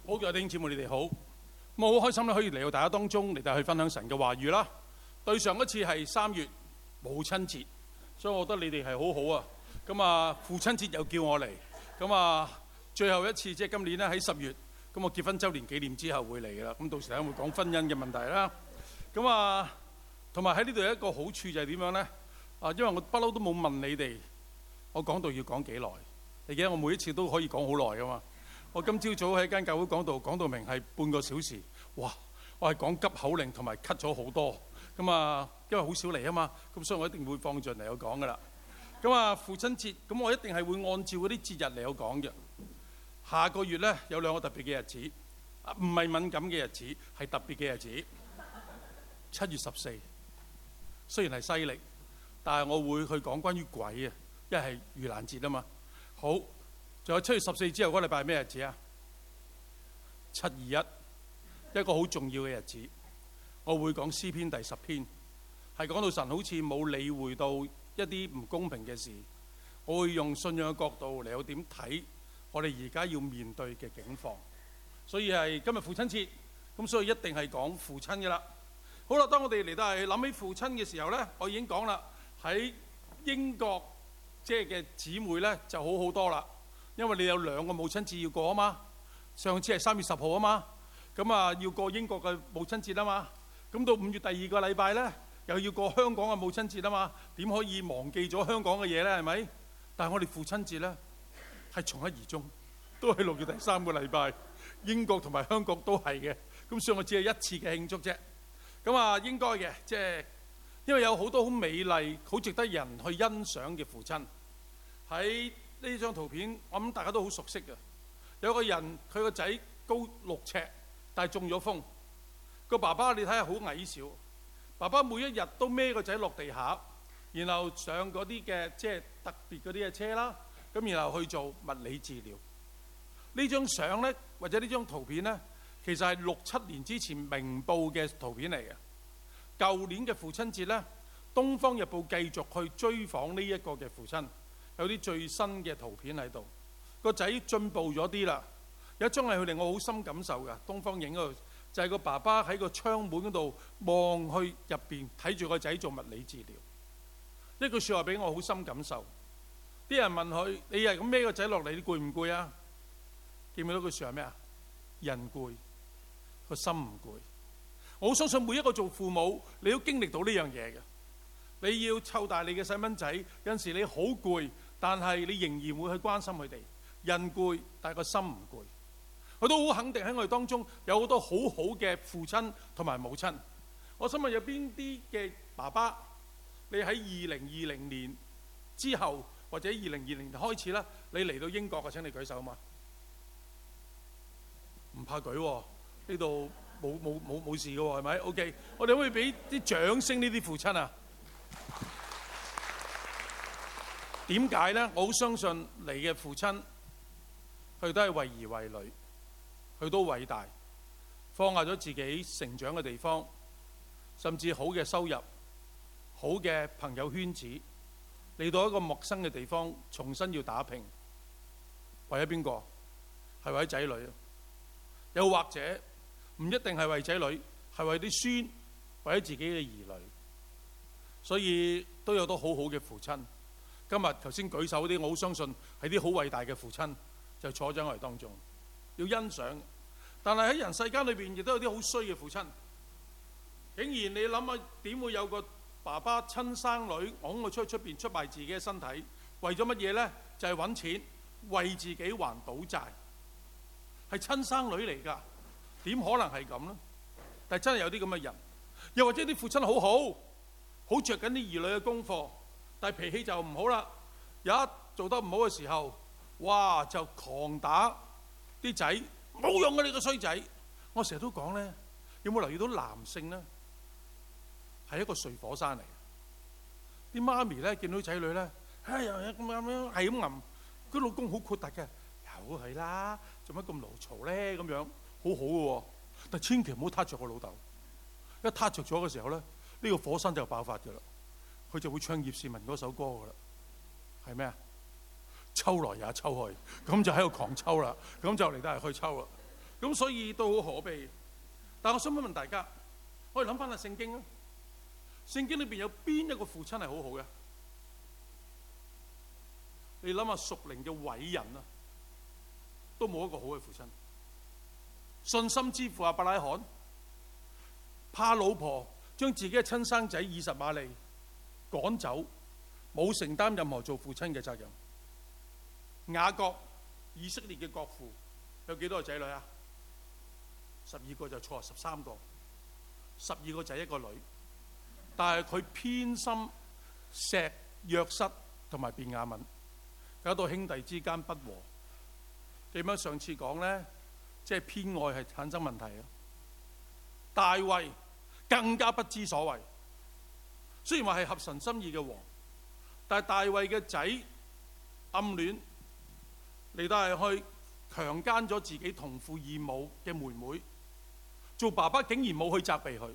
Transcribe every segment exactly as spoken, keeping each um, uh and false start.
好嘅弟兄姊妹，你哋好。咁我好開心咧，可以嚟到大家當中嚟到去分享神嘅話語啦。對上一次係三月母親節，所以我覺得你哋係好好啊。咁啊，父親節又叫我嚟。咁啊，最後一次即係今年咧喺十月，咁我結婚週年紀念之後會嚟㗎啦。咁到時咧會講婚姻嘅問題啦。咁啊，同埋喺呢度有一個好處就係點樣咧？啊，因為我不嬲都冇問你哋，我講道要講幾耐？你記得我每一次都可以講好耐㗎嘛。我今朝早喺間教會講道，講到明係半個小時，哇！我係講急口令同埋咳咗好多，咁啊，因為好少嚟啊嘛，咁所以我一定會放盡嚟我講噶啦。咁啊，父親節，咁我一定係會按照嗰啲節日嚟我講嘅。下個月咧有兩個特別嘅日子，啊，唔係敏感嘅日子，係特別嘅日子。七月十四，雖然係西歷，但係我會去講關於鬼啊，因為係盂蘭節啊嘛。好。仲有七月十四之後嗰個禮拜係咩日子啊？七二一，一個好重要嘅日子。我會講詩篇第十篇，係講到神好似冇理會到一啲唔公平嘅事。我會用信仰嘅角度嚟到點睇我哋而家要面對嘅境況。所以係今日父親節，咁所以一定係講父親嘅啦。好啦，當我哋嚟到係諗起父親嘅時候咧，我已經講啦，喺英國即係嘅姊妹咧就好好多啦。因為你有兩個母親節要過啊嘛，上次係三月十號啊嘛，咁啊要過英國嘅母親節啊嘛，咁到五月第二個禮拜咧，又要過香港嘅母親節啊嘛，點可以忘記咗香港嘅嘢咧？係咪？但係我哋父親節咧係從一而終，都係六月第三個禮拜，英國同埋香港都係嘅，咁所以我只係一次嘅慶祝啫。咁啊應該嘅，即係因為有好多好美麗、好值得人去欣賞嘅父親喺。呢張圖片我諗大家都好熟悉嘅，有個人佢個仔高六尺，但係中咗風。個爸爸你睇下好矮小，爸爸每一日都孭個仔落地下，然後上嗰啲嘅即係特別嗰啲嘅車啦，咁然後去做物理治療。呢張相呢，或者呢張圖片呢，其實係六七年之前明報嘅圖片嚟嘅。舊年嘅父親節呢，《東方日報》繼續去追訪呢一個嘅父親。有啲最新嘅圖片喺度，個仔進步咗啲啦。有一張係佢令我好深感受㗎，東方影嗰度就係、是、個爸爸喺個窗門嗰度望去入邊睇住個仔做物理治療。呢句説話俾我好深感受。啲人問佢：你係咁孭個仔落嚟，你攰唔攰啊？記唔記得句説話咩啊？人攰，個心唔攰。我好相信每一個做父母，你都經歷到呢樣嘢嘅。你要湊大你嘅細蚊仔，有陣時你好攰。但係你仍然會去關心佢哋，人攰，但係個心唔攰。我都好肯定喺我哋當中有好多好好嘅父親同埋母親。我想問有邊啲嘅爸爸，你喺二零二零年之後或者二零二零年開始啦，你嚟到英國嘅？請你舉手嘛。唔怕舉喎，呢度冇冇冇冇事嘅喎，係咪 ？OK， 我哋可唔可以俾啲掌聲呢啲父親啊？點解呢？我好相信你嘅父親，佢都係為兒為女，佢都偉大，放下咗自己成長嘅地方，甚至好嘅收入、好嘅朋友圈子，嚟到一個陌生嘅地方，重新要打拼。為咗邊個？係為咗仔女，又或者唔一定係為仔女，係為啲孫，為咗自己嘅兒女。所以都有多好好嘅父親。今日頭先舉手嗰啲，我好相信係啲好偉大嘅父親，就坐喺我哋當中，要欣賞。但係喺人世間裏邊，亦都有啲好衰嘅父親。竟然你諗下，點會有個爸爸親生女拱佢出去出邊出賣自己嘅身體，為咗乜嘢呢？就係揾錢，為自己還賭債。係親生女嚟㗎，點可能係咁呢？但係真係有啲咁嘅人，又或者啲父親好好，好着緊啲兒女嘅功課。但係脾氣就唔好啦，有一做得唔好嘅時候，哇就狂打啲仔，冇用嘅你個衰仔！我成日都講咧，有冇留意到男性咧係一個睡火山嚟嘅？啲媽咪咧見到仔女咧，哎呀咁樣樣係咁吟，佢老公好豁突嘅，由佢啦，做乜咁勞嘈咧？咁樣好好嘅喎，但千祈唔好撻着個老豆，一撻着咗嘅時候咧，呢個火山就爆發㗎啦。佢就會唱葉倩文嗰首歌噶啦，係咩啊？抽來也抽去，咁就喺度狂抽啦，咁就嚟得係去抽啦。 咁所以都好可悲。但我想問問大家，我哋諗翻下聖經啊，聖經裏邊有邊一個父親係好好嘅？你諗下屬靈嘅偉人啊，都冇一個好嘅父親。信心之父亞伯拉罕，怕老婆將自己嘅親生仔以實瑪利趕走，冇承擔任何做父親嘅責任。雅各，以色列嘅國父，有幾多個仔女啊？十二個就錯，十三個，十二個仔一個女，但係佢偏心錫約瑟同埋便雅憫，搞到兄弟之間不和。記唔記得上次講咧，即係偏愛係產生問題啊？大衛更加不知所謂，雖然話係合神心意嘅王，但係大衛嘅仔暗戀嚟到係去強姦咗自己同父異母嘅妹妹，做爸爸竟然冇去責備佢。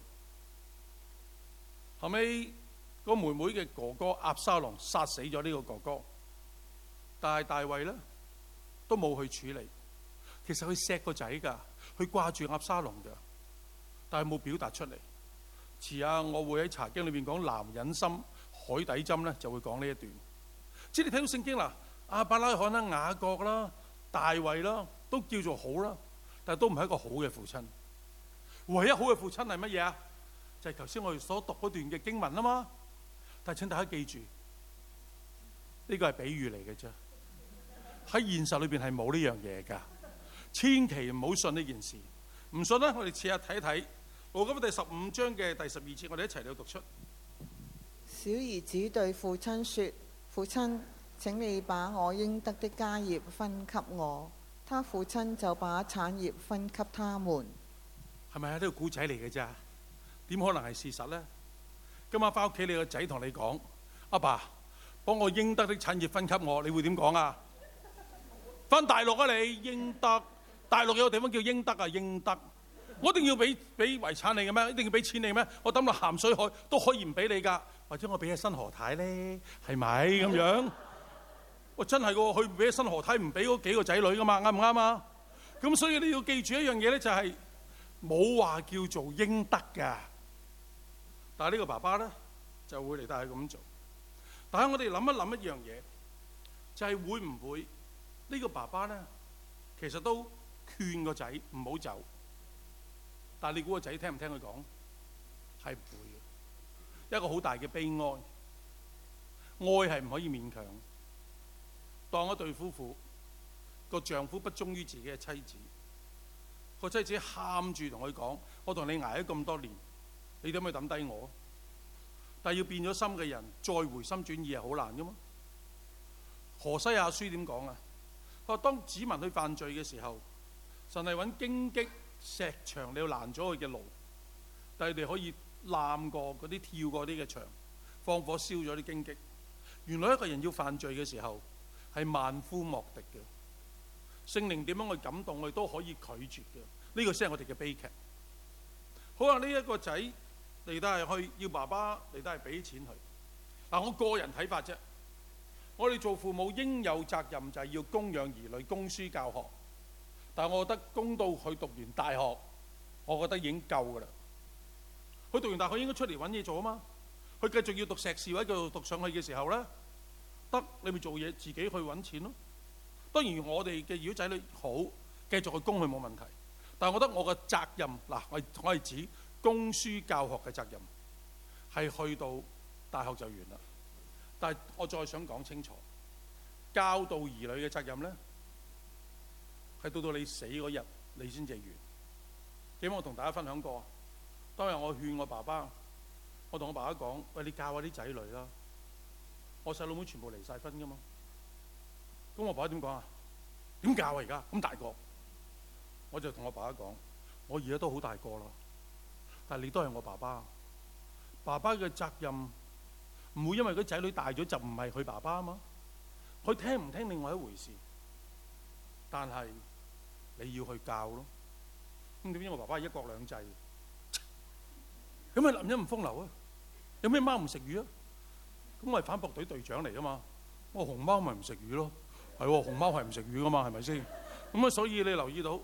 後尾個妹妹嘅哥哥押沙龍殺死咗呢個哥哥，但係大衛咧都冇去處理。其實佢錫個仔㗎，佢掛住押沙龍㗎，但係冇表達出嚟。遲下我會喺查經裏邊講男人心海底針咧，就會講呢一段。即係你睇到聖經啦，亞伯拉罕啦、雅各啦、大衛啦，都叫做好啦，但係都唔係一個好嘅父親。唯一好嘅父親係乜嘢啊？就係頭先我哋所讀嗰段嘅經文啊嘛。但係請大家記住，呢個係比喻嚟嘅啫，喺現實裏邊係冇呢樣嘢㗎。千祈唔好信呢件事。唔信咧，我哋試下睇一睇路加福音第十五章嘅第十二節，我哋一齊嚟讀出。 小兒子對父親說：父親，請你把我應得的家業分給我。他父親就把產業分給他們。 係咪啊？呢個古仔嚟嘅咋？點可能係事實呢？今晚翻屋企，你個仔同你講：阿爸，幫我應得的產業分給我，你會點講啊？翻大陸啊你，應得。大陸有個地方叫英德啊，英德，我一定要俾俾遺產你嘅咩？一定要俾錢你咩？我抌落鹹水海都可以唔俾你㗎，或者我俾阿新何太咧，係咪咁樣？我真係個，佢唔俾阿新何太，唔俾嗰幾個仔女㗎嘛，啱唔啱啊？咁所以你要記住一樣嘢咧，就係冇話叫做應得㗎。但係呢個爸爸咧就會嚟帶佢咁做。但係我哋諗一諗一樣嘢，就係會唔會呢個爸爸咧，其實都勸個仔唔好走，但係你估個仔聽唔聽佢講？係唔會嘅。一個好大嘅悲哀，愛係唔可以勉強。當一對夫婦，個丈夫不忠於自己嘅妻子，個妻子喊住同佢講：我同你捱咗咁多年，你點可以抌低我？但係要變咗心嘅人再回心轉意係好難噶嘛？何西阿書點講啊？佢話當子民去犯罪嘅時候，神係揾荊棘石牆，你要攔咗佢嘅路，但係你哋可以攬過嗰啲跳過啲嘅牆，放火燒咗啲荊棘。原來一個人要犯罪嘅時候係萬夫莫敵嘅，聖靈點樣去感動佢都可以拒絕嘅。呢、這個先係我哋嘅悲劇。好啦，呢、這、一個仔嚟到係去要爸爸嚟到係俾錢佢。嗱，我個人睇法啫。我哋做父母應有責任就係要供養兒女，供書教學。但係我覺得供到佢讀完大學，我覺得已經夠㗎啦。佢讀完大學應該出嚟揾嘢做啊嘛。佢繼續要讀碩士或者繼續讀上去嘅時候咧，得你咪做嘢，自己去揾錢咯。當然我哋嘅如果仔女好，繼續去供佢冇問題。但係我覺得我嘅責任嗱，我我係指供書教學嘅責任係去到大學就完啦。但係我再想講清楚，教導兒女嘅責任咧，係到到你死嗰日你先至完。記得我同大家分享過，當日我勸我爸爸，我同我爸爸講：喂，你教下啲仔女啦。我細佬妹全部離晒婚噶嘛。咁我爸爸點講啊？點教啊？而家咁大個，我就同我爸爸講：我而家都好大個啦，但係你都係我爸爸。爸爸嘅責任唔會因為佢仔女大咗就唔係佢爸爸啊嘛，佢聽唔聽另外一回事，但係你要去教咯。咁點知我爸爸係一國兩制，有咩男人唔風流啊？有咩貓唔食魚啊？咁我係反駁隊隊長嚟噶嘛，我熊貓咪唔食魚咯，係喎，熊貓係唔食魚噶嘛，係咪先？咁啊，所以你留意到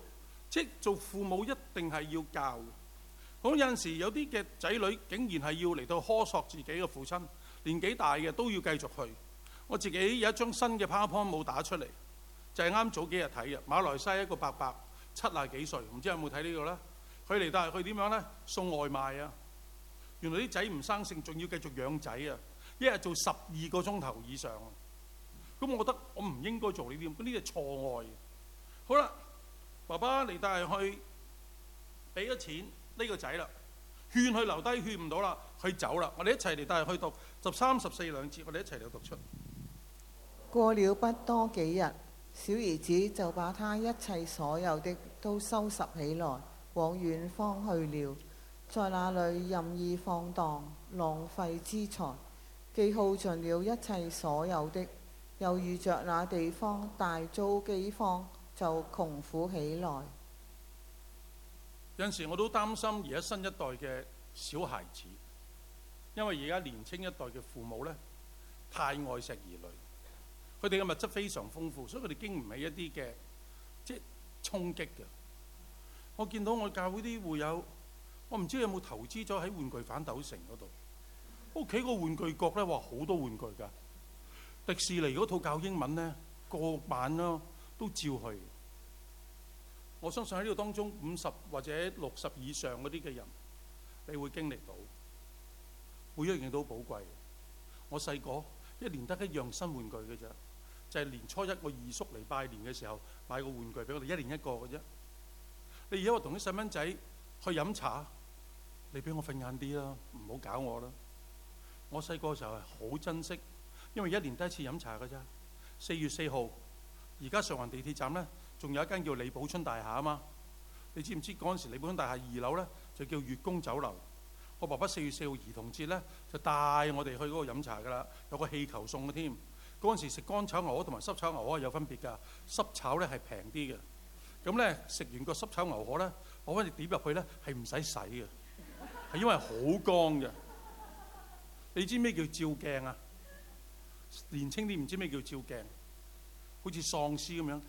即係做父母一定係要教。咁有陣時有啲嘅仔女竟然係要嚟到苛索自己嘅父親，年紀大嘅都要繼續去。我自己有一張新嘅 PowerPoint 冇打出嚟，就係啱早幾日睇嘅。馬來西亞一個伯伯七廿幾歲，唔知有冇睇呢個咧？佢嚟到係佢點樣咧？送外賣啊！原來啲仔唔生性，仲要繼續養仔啊！一日做十二個鐘頭以上。咁我覺得我唔應該做呢啲，呢啲係錯愛。好啦，爸爸嚟到係去俾咗錢呢個仔啦，勸佢留低，勸唔到啦，佢走啦。我哋一齊嚟到係去讀十三十四兩節，我哋一齊嚟讀出。 過了不多幾日，小兒子就把他一切所有的都收拾起來，往遠方去了，在那裏任意放蕩，浪費資財，既耗盡了一切所有的，又遇着那地方大遭饑荒，就窮苦起來。 有陣時我都擔心而家新一代嘅小孩子，因為而家年青一代嘅父母呢，太愛錫兒女，佢哋嘅物質非常豐富，所以佢哋經唔起一啲嘅即係衝擊嘅。我見到我教會啲會友，我唔知有冇投資咗喺玩具反斗城嗰度，屋企個玩具角呢，哇好多玩具㗎。迪士尼嗰套教英文呢，個晚咯都照去。我相信喺呢個當中五十或者六十以上嗰啲嘅人，你會經歷到每一樣都寶貴。我細個一年得一樣新玩具嘅啫，就係、是、年初一我二叔嚟拜年嘅時候買個玩具俾我哋，一年一個嘅啫。你而家話同啲細蚊仔去飲茶，你俾我瞓晏啲啦，唔好搞我啦。我細個嘅時候係好珍惜，因為一年得一次飲茶嘅啫。四月四號，而家上環地鐵站咧，仲有一間叫李寶春大廈啊嘛。你知唔知嗰陣時李寶春大廈二樓咧就叫月宮酒樓？我爸爸四月四號兒童節咧就帶我哋去嗰個飲茶㗎啦，有個氣球送嘅添。嗰陣時食乾炒牛河同埋濕炒牛河係有分別㗎，濕炒咧係平啲嘅。咁咧食完個濕炒牛河咧，我揾隻碟入去咧係唔使洗嘅，係因為好乾嘅。你知咩叫照鏡啊？年青啲唔知咩叫照鏡，好似喪屍咁樣，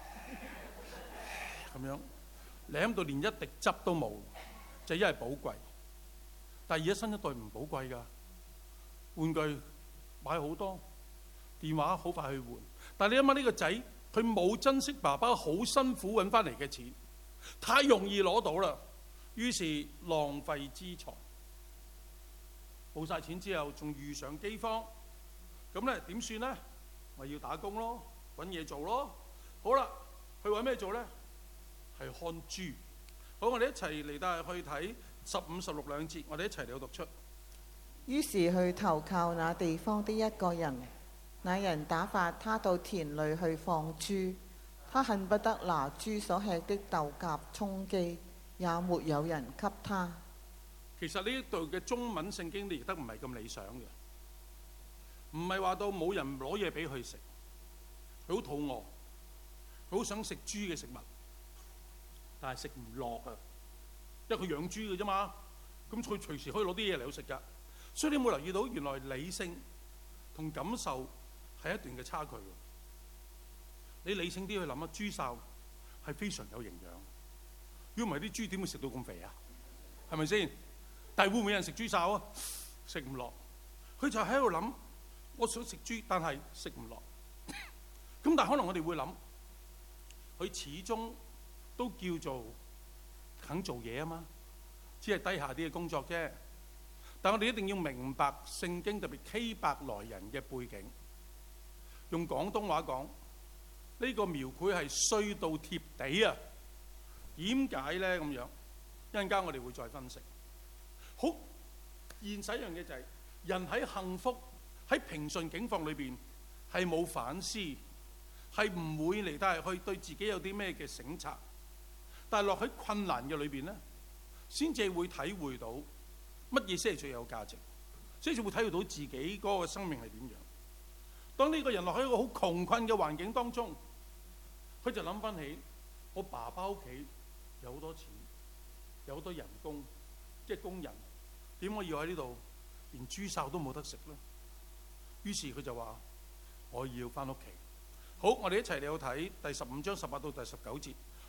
咁樣舐到連一滴汁都冇，就因為寶貴。但係而家新一代唔寶貴㗎，玩具買好多，電話好快去換。但係你諗下呢個仔，佢冇珍惜爸爸好辛苦揾翻嚟嘅錢，太容易攞到啦，於是浪費資財。冇晒錢之後，仲遇上饑荒，咁咧點算咧？我要打工咯，揾嘢做咯。好啦，去揾咩做咧？係看豬。好，我哋一齊嚟到去睇十五、十六兩節，我哋一齊嚟讀出。 於是去投靠那地方的一個人，那人打發他到田裏去放豬，他恨不得拿豬所吃的豆莢充飢，也沒有人給他。 其實呢一度嘅中文聖經譯得唔係咁理想嘅，唔係話到冇人攞嘢俾佢食，佢好肚餓，佢好想食豬嘅食物，但係食唔落啊，因為佢養豬嘅啫嘛，咁佢隨時可以攞啲嘢嚟到食㗎。所以你有冇留意到原來理性同感受係一段嘅差距？你理性啲去諗下，豬潲係非常有營養，如果唔係啲豬點會食到咁肥啊？係咪先？但係會唔會有人食豬潲啊？食唔落，佢就喺度諗，我想食豬，但係食唔落。咁但係可能我哋會諗，佢始終都叫做肯做嘢啊嘛，只係低下啲嘅工作啫。但我哋一定要明白聖經特別希伯來人嘅背景，用廣東話講，呢個描繪係衰到貼地啊！點解咧咁樣？一陣間我哋會再分析。好現實一樣嘢就係、是、人喺幸福喺平順境況裏邊係冇反思，係唔會嚟得去對自己有啲咩嘅省察，但係落喺困難嘅裏邊咧，先至會體會到乜嘢先係最有價值，先至會體會到自己嗰個生命係點樣。當呢個人落喺一個好窮困嘅環境當中，佢就諗翻起我爸爸屋企有好多錢，有好多人工，即係工人。點解要喺呢度連豬潲都冇得食咧？於是佢就話：我要翻屋企。好，我哋一齊嚟到睇第十五章十八到第十九節。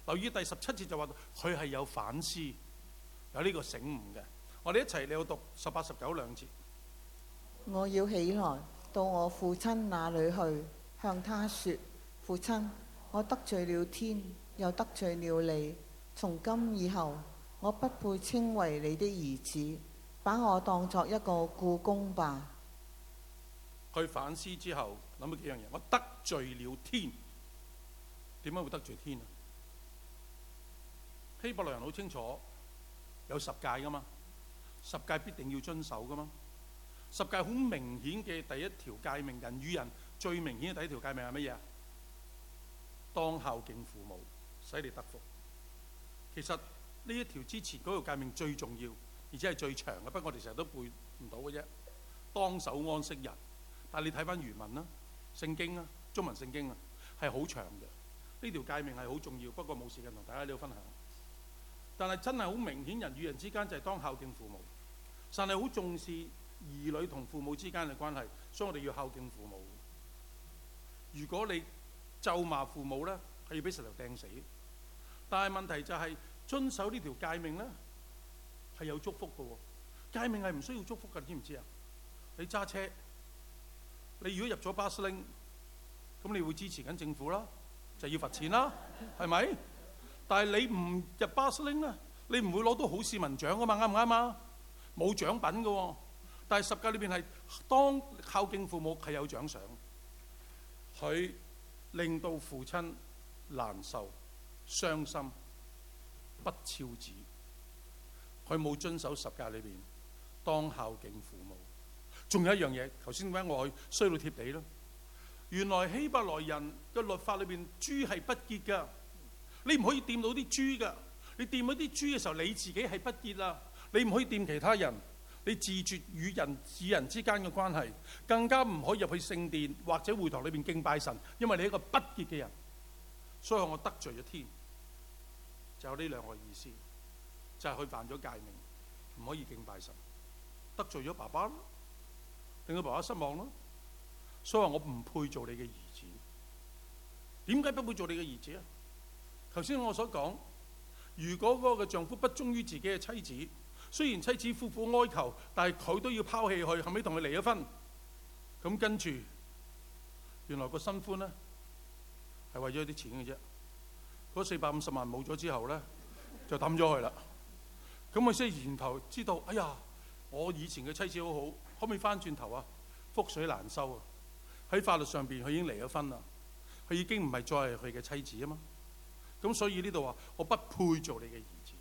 留意第十七節就話佢係有反思，有呢個醒悟嘅。我哋一齊嚟到讀十八十九兩節。 我要起來到我父親那裏去，向他說：父親，我得罪了天，又得罪了你。從今以後，我不配稱為你的兒子，把我當作一個僱工吧。 佢反思之後諗咗幾樣嘢，我得罪了天。點解會得罪天啊？希伯來人好清楚有十誡噶嘛，十誡必定要遵守噶嘛。十誡好明顯嘅第一條誡命，人與人最明顯嘅第一條誡命係乜嘢啊？當孝敬父母，使你得福。其實呢一條之前嗰條誡命最重要，而且係最長嘅，不過我哋成日都背唔到嘅啫。當守安息日，但係你睇翻原文啦，聖經啊，中文聖經啊，係好長嘅。呢條誡命係好重要，不過冇時間同大家喺度分享。但係真係好明顯，人與人之間就係當孝敬父母。神係好重視兒女同父母之間嘅關係，所以我哋要孝敬父母。如果你咒罵父母咧，係要俾石頭掟死。但係問題就係、是、遵守呢條誡命咧，係有祝福嘅喎。誡命係唔需要祝福嘅，你知唔知啊？你揸車，你如果入咗巴士拎，咁你會支持緊政府啦，就要罰錢啦，係咪？但係你唔入巴士拎咧，你唔會攞到好市民獎噶嘛，啱唔啱啊？冇獎品嘅喎。但係十誡裏邊係當孝敬父母係有獎賞，佢令到父親難受、傷心、不肖子。佢冇遵守十誡裏邊當孝敬父母。仲有一樣嘢，頭先點解我去衰到貼地咯？原來希伯來人嘅律法裏邊，豬係不潔噶，你唔可以掂到啲豬噶。你掂到啲豬嘅時候，你自己係不潔啦。你唔可以掂其他人，你自絕與人與人之間嘅關係，更加唔可以入去聖殿或者會堂裏邊敬拜神，因為你係一個不潔嘅人。所以我得罪咗天，就有呢兩個意思，就係、是、佢犯咗誡命，唔可以敬拜神，得罪咗爸爸咯，令到爸爸失望咯。所以話我唔配做你嘅兒子。點解不配做你嘅兒子啊？頭先我所講，如果嗰個丈夫不忠於自己嘅妻子，雖然妻子苦苦哀求，但係佢都要拋棄佢，後尾同佢離咗婚。咁跟住，原來個新歡咧係為咗啲錢嘅啫。嗰四百五十萬冇咗之後咧，就抌咗佢啦。咁佢先係然頭知道，哎呀，我以前嘅妻子好好，可唔可以翻轉頭啊？覆水難收啊！喺法律上邊，佢已經離咗婚啦，佢已經唔係再係佢嘅妻子啊嘛。咁所以呢度話，我不配做你嘅兒子。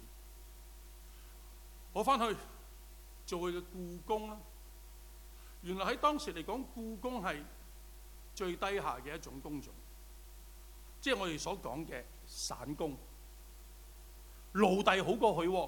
我翻去做佢嘅僱工啦。原來喺當時嚟講，僱工係最低下嘅一種工種，即係我哋所講嘅散工。奴隸好過佢喎。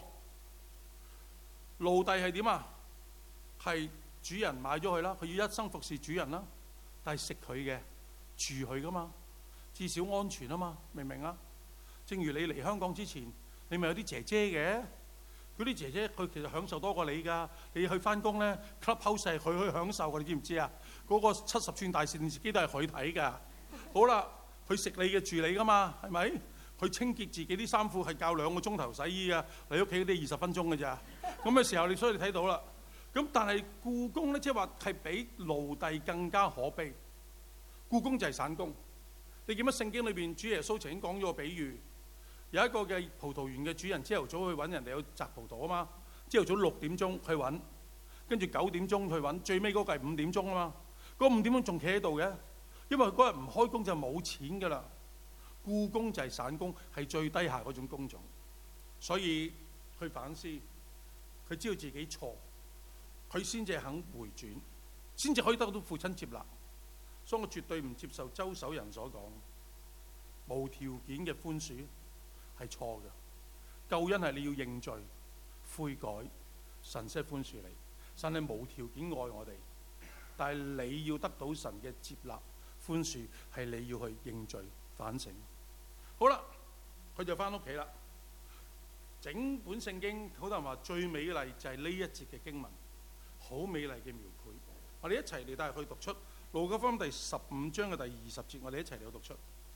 奴隸係點啊？係主人買咗佢啦，佢要一生服侍主人啦，但係食佢嘅，住佢噶嘛，至少安全啊嘛，明唔明啊？正如你嚟香港之前，你咪有啲姐姐嘅，嗰啲姐姐佢其實享受多過你㗎。你去翻工咧，Clubhouse係佢去享受㗎，你知唔知啊？嗰、嗰個七十寸大電視機都係佢睇㗎。好啦，佢食你嘅住你㗎嘛，係咪？佢清潔自己啲衫褲係教兩個鐘頭洗衣㗎，你屋企啲二十分鐘㗎咋。咁嘅時候，你所以你睇到啦。咁但係僱工咧，即係話係比奴隸更加可悲。僱工就係散工。你見乜聖經裏邊主耶穌曾經講咗個比喻？有一個嘅葡萄園嘅主人朝頭早去揾人哋去摘葡萄啊嘛，朝頭早六點鐘去揾，跟住九點鐘去揾，最尾嗰個係五點鐘啊嘛。嗰五點鐘仲企喺度嘅，因為佢嗰日唔開工就冇錢噶啦。僱工就係散工，係最低下嗰種工種，所以去反思，佢知道自己錯，佢先至肯回轉，先至可以得到父親接納。所以我絕對唔接受周守仁所講無條件嘅寬恕。係錯嘅，救恩係你要認罪悔改，神先寬恕你。神係無條件愛我哋，但係你要得到神嘅接納寬恕，係你要去認罪反省。好啦，佢就翻屋企啦。整本聖經好多人話最美麗就係呢一節嘅經文，好美麗嘅描繪。我哋一齊嚟帶佢讀出路加福音第十五章嘅第二十節，我哋一齊嚟讀出。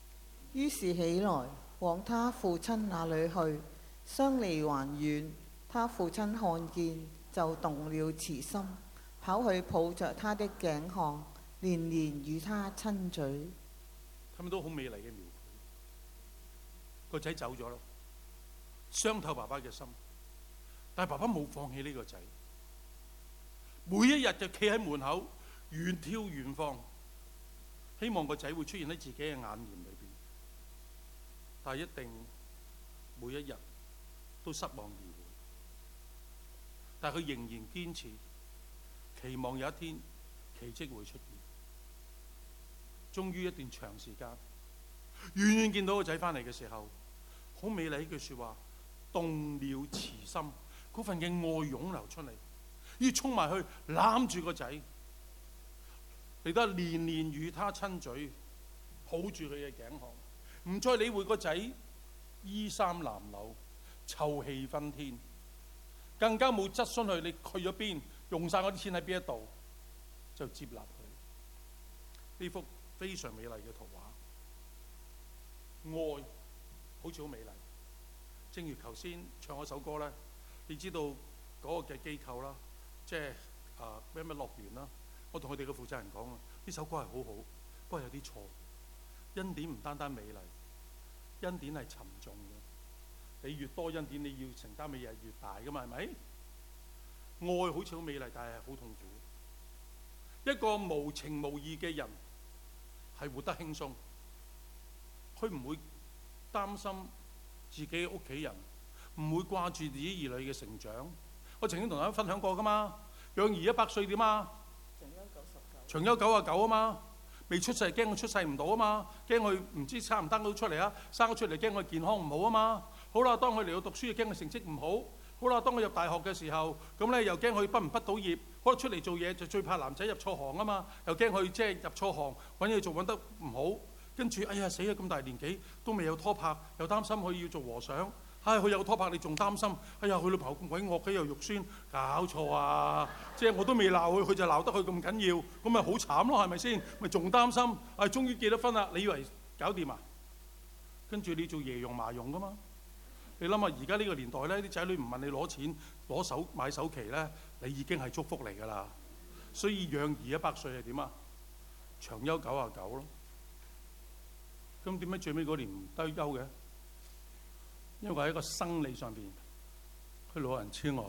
於是起來往他父親那裡去，相離還遠，他父親看見就動了慈心，跑去抱着他的頸項，連連與他親嘴。 睇唔到好美麗嘅描繪，個仔走咗咯，傷透爸爸嘅心，但係爸爸冇放棄呢個仔，每一日就企喺門口遠眺遠方，希望個仔會出現喺自己嘅眼簾裏邊，但係一定每一日都失望而回，但係佢仍然堅持，期望有一天奇蹟會出現。終於一段長時間，遠遠見到個仔翻嚟嘅時候，好美麗一句説話，動了慈心，嗰份嘅愛湧流出嚟，要衝埋去攬住個仔，嚟得連連與他親嘴，抱住佢嘅頸項，唔再理會個仔衣衫襤褸、臭氣熏天，更加冇質詢佢你去咗邊，用晒嗰啲錢喺邊一度，就接納佢。呢幅非常美麗嘅圖畫，愛好似好美麗。正如頭先唱嗰首歌咧，你知道嗰個嘅機構啦，即係啊咩咩樂園啦，我同佢哋嘅負責人講啊，呢首歌係好好，不過有啲錯。恩典唔單單美麗，恩典係沉重嘅。你越多恩典，你要承擔嘅嘢越大噶嘛，係咪？愛好似好美麗，但係好痛苦。一個無情無義嘅人係活得輕鬆，佢唔會擔心自己屋企人，唔會掛住自己兒女嘅成長。我曾經同大家分享過噶嘛，養兒一百歲點啊？長憂九啊九啊嘛，未出世驚佢出世唔到啊嘛，驚佢唔知生唔生到出嚟啊，生咗出嚟驚佢健康唔好啊嘛。好啦，當佢嚟到讀書又驚佢成績唔好。好啦，當佢入大學嘅時候，咁咧又驚佢畢唔畢到業。好啦，出嚟做嘢就最怕男仔入錯行啊嘛，又驚佢即係入錯行揾嘢做揾得唔好。跟住哎呀死啊！咁大年紀都未有拖拍，又擔心佢要做和尚。唉、哎，佢有拖拍你仲擔心？哎呀，佢老婆咁鬼惡嘅又肉酸，搞錯啊！即係我都未鬧佢，佢就鬧得佢咁緊要，咁咪好慘咯，係咪先？咪仲擔心？唉、哎，終於結咗婚啦！你以為搞掂啊？跟住你做爺用麻用噶嘛？你諗下，而家呢個年代咧，啲仔女唔問你攞錢攞手買首期咧，你已經係祝福嚟㗎啦。所以養兒一百歲係點啊？長憂九啊九咯。咁點解最尾嗰年唔低休嘅？因為喺個生理上邊，佢老人痴呆，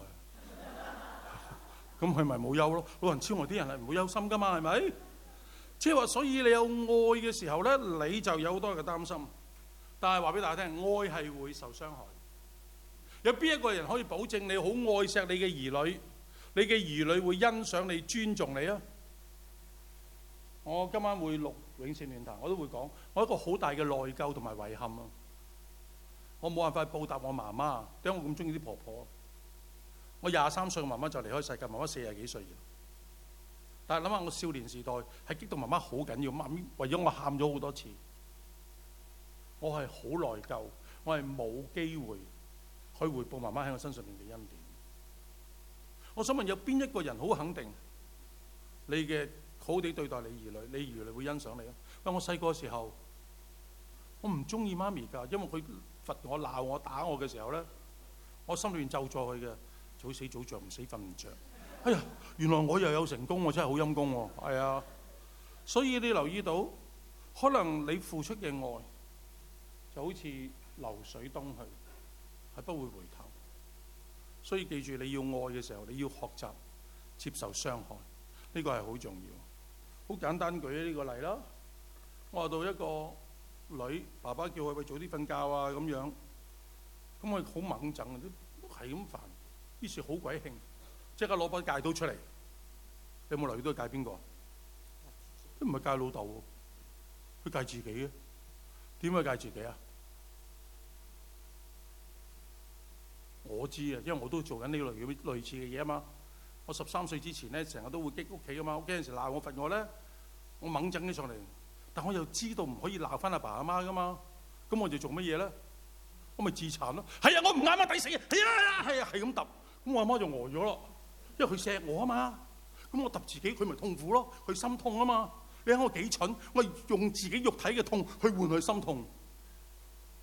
咁佢咪冇憂咯？老人痴呆啲人係唔會憂心㗎嘛，係咪？即係話，所以你有愛嘅時候咧，你就有好多嘅擔心。但係話俾大家聽，愛係會受傷害。有邊一個人可以保證你好愛錫你嘅兒女，你嘅兒女會欣賞你、尊重你啊？我今晚會錄永善論壇，我都會講，我一個好大嘅內疚同埋遺憾啊！我冇辦法報答我媽媽，點解我咁中意啲婆婆？我廿三歲，媽媽就離開世界，媽媽四十幾歲。但係諗下我少年時代係激到媽媽好緊要，媽咪為咗我喊咗好多次，我係好內疚，我係冇機會去回報媽媽喺我身上面嘅恩典。我想問有邊一個人好肯定你嘅好地對待你兒女，你兒女會欣賞你啊？因為我細個時候，我唔中意媽咪㗎，因為佢罰我、鬧我、打我嘅時候咧，我心裏面咒詛佢嘅，早死早着，唔死瞓唔着。哎呀，原來我又有成功，我真係好陰功喎。係啊，所以你留意到，可能你付出嘅愛就好似流水東去，係不會回頭。所以記住，你要愛嘅時候，你要學習接受傷害，呢個係好重要。好簡單舉呢個例啦，我話到一個女，爸爸叫佢喂早啲瞓覺啊咁樣，咁佢好猛憎，都係咁煩，於是好鬼興，即刻攞把戒刀出嚟。你有冇留意到佢戒邊個？都唔係戒老豆喎，佢戒自己嘅。點解戒自己啊？我知啊，因為我都做緊呢類嘅類似嘅嘢啊嘛。我十三歲之前咧，成日都會激屋企噶嘛。屋企有時鬧我罰我咧，我猛整起上嚟。但我又知道唔可以鬧翻阿爸阿媽噶嘛。咁我就做乜嘢咧？我咪自殘咯。係啊，我唔啱啊，抵死啊！係啊，係啊，係咁揼。咁我阿媽就呆咗咯，因為佢錫我啊嘛。咁我揼自己，佢咪痛苦咯，佢心痛啊嘛。你睇我幾蠢，我用自己肉體嘅痛去換佢心痛。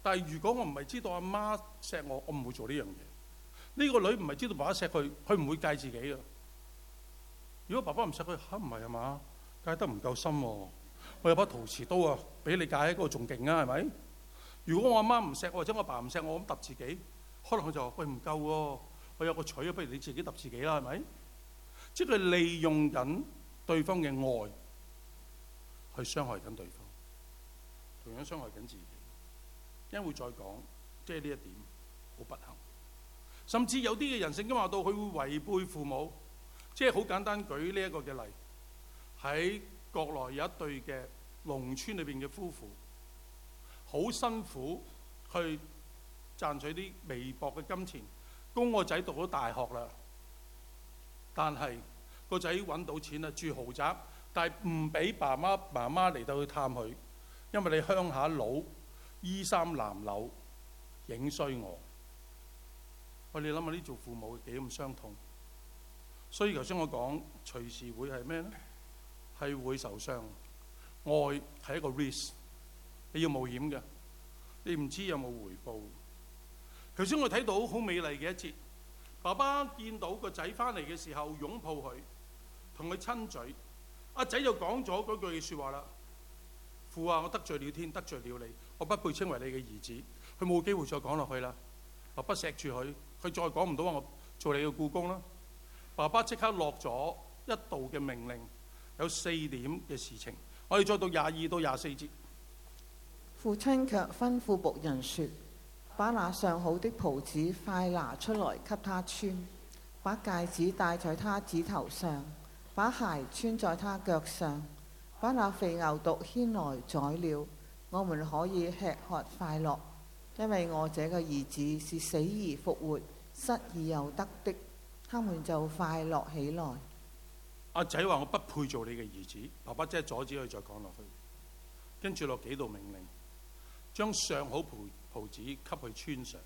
但係如果我唔係知道阿媽錫我，我唔會做呢樣嘢。呢個女唔係知道爸爸錫佢，佢唔會戒自己嘅。如果爸爸唔錫佢，嚇唔係係嘛？戒得唔夠深喎。我有把陶瓷刀啊，比你戒喺嗰個仲勁啊，係咪？如果我阿媽唔錫我，或者我爸唔錫我，咁揼自己，可能佢就話：喂，唔夠喎，我有個錘啊，不如你自己揼自己啦，係咪？即係佢利用緊對方嘅愛去傷害緊對方，同樣傷害緊自己。因為會再講，即係呢一點好不幸。甚至有啲嘅人聖經話到，佢會違背父母。即係好簡單舉呢一個嘅例，喺國內有一對嘅農村裏邊嘅夫婦，好辛苦去賺取啲微薄嘅金錢，供個仔讀到大學啦。但係個仔揾到錢啦，住豪宅，但係唔俾爸媽媽媽嚟到去探佢，因為你鄉下佬衣衫襤褸，影衰我。喂，你諗下呢做父母幾咁傷痛？所以頭先我講隨時會係咩咧？係會受傷。愛係一個 risk， 你要冒險嘅，你唔知有冇回報。頭先我睇到好美麗嘅一節，爸爸見到個仔翻嚟嘅時候擁抱佢，同佢親嘴。阿仔就講咗嗰句説話啦：父啊，我得罪了天，得罪了你，我不配稱為你嘅兒子。佢冇機會再講落去啦。爸爸錫住佢，佢再講唔到話我做你嘅僱工啦。爸爸即刻落咗一道嘅命令，有四點嘅事情。我哋再讀廿二到廿四節。 父親卻吩咐僕人說：把那上好的袍子快拿出來給他穿，把戒指戴在他指頭上，把鞋穿在他腳上，把那肥牛犢牽來宰了，我們可以吃喝快樂，因為我這個兒子是死而復活、失而又得的。他們就快樂起來。 阿仔話：我不配做你嘅兒子。爸爸即係阻止佢再講落去，跟住落幾道命令，將上好袍袍子給佢穿上，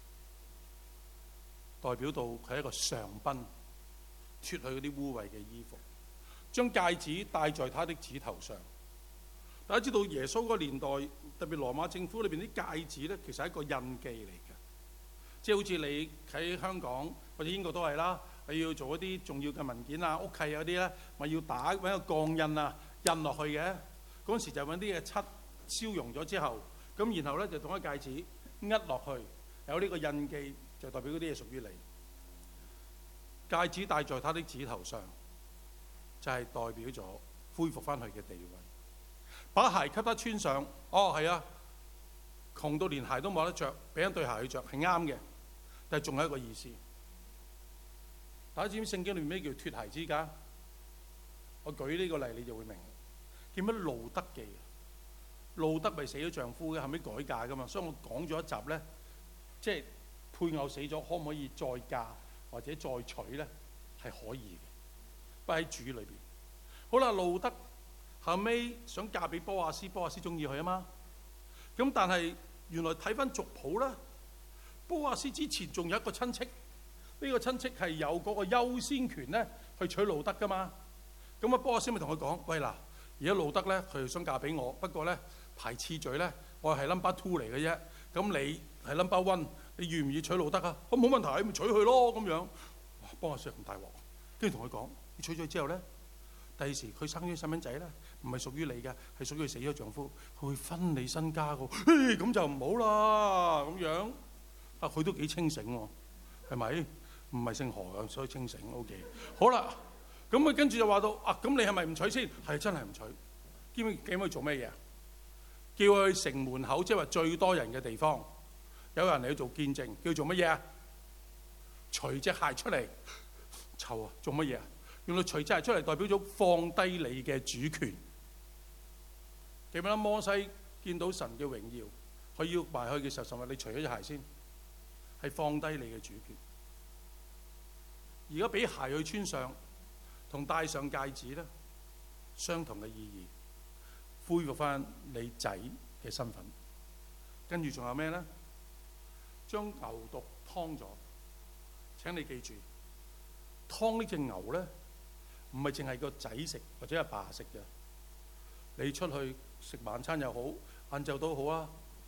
代表到佢係一個上賓，脫去嗰啲污穢嘅衣服，將戒指戴在他的指頭上。大家知道耶穌嗰個年代，特別羅馬政府裏邊啲戒指咧，其實係一個印記嚟嘅，即係好似你喺香港或者英國都係啦，你要做一啲重要嘅文件啊、屋契嗰啲咧，咪要打揾個鋼印啊，印落去嘅。嗰陣時就揾啲嘅漆燒溶咗之後，咁然後咧就同一戒指握落去，有呢個印記就代表嗰啲嘢屬於你。戒指戴在他的指頭上，就係、是、代表咗恢復翻佢嘅地位。把鞋給他穿上，哦係啊，窮到連鞋都冇得着，俾一對鞋去着係啱嘅，但係仲有一個意思。大家知唔知聖經裏面咩叫脫鞋之家？我舉呢個例你就會明。叫乜路德記？路德咪死咗丈夫嘅，後尾改嫁噶嘛，所以我講咗一集咧，即係配偶死咗可唔可以再嫁或者再娶咧？係可以嘅，不過喺主裏邊。好啦，路德後尾想嫁俾波亞斯，波亞斯中意佢啊嘛。咁但係原來睇翻族譜啦，波亞斯之前仲有一個親戚。呢個親戚係有嗰個優先權咧，去娶路德噶嘛。咁啊，波亞斯咪同佢講：喂嗱，而家路德咧，佢想嫁俾我，不過咧排次序咧，我係 number two 嚟嘅啫。咁你係 number one，你願唔願意娶路德啊？咁冇問題，咪娶佢咯咁樣。哇！波亞斯咁大鑊，跟住同佢講：你娶咗之後咧，第時佢生咗細蚊仔咧，唔係屬於你嘅，係屬於佢死咗丈夫，佢會分你身家嘅。嘿，咁就唔好啦咁樣。啊，佢都幾清醒喎，係咪？唔係姓何嘅，所以清醒。O K， 好啦，咁佢跟住就話到啊，咁你係咪唔娶先？係真係唔娶。知唔知叫佢做咩嘢？叫佢去城門口，即係話最多人嘅地方，有人嚟去做見證，叫佢做乜嘢啊？除隻鞋出嚟，臭啊！做乜嘢啊？原來除隻鞋出嚟代表咗放低你嘅主權。記唔記得摩西見到神嘅榮耀，佢要埋去嘅時候，神話你除咗隻鞋先，係放低你嘅主權。而家俾鞋去穿上，同戴上戒指咧，相同嘅意義，恢復翻你仔嘅身份。跟住仲有咩咧？將牛犢劏咗。請你記住，劏呢隻牛咧，唔係淨係個仔食或者阿爸食嘅。你出去食晚餐又好，晏晝都好啊，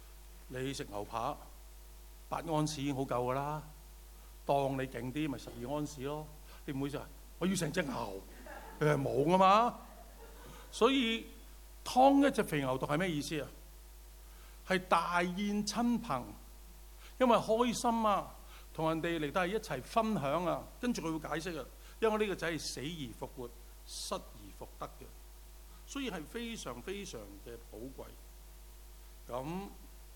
你食牛扒八安士已經好夠噶啦，當你勁啲咪十二安士咯。你唔會就話我要成隻牛，佢係冇噶嘛。所以劏一隻肥牛犢係咩意思啊？係大宴親朋，因為開心啊，同人哋嚟到係一齊分享啊。跟住佢會解釋啊，因為我呢個仔係死而復活、失而復得嘅，所以係非常非常嘅寶貴。咁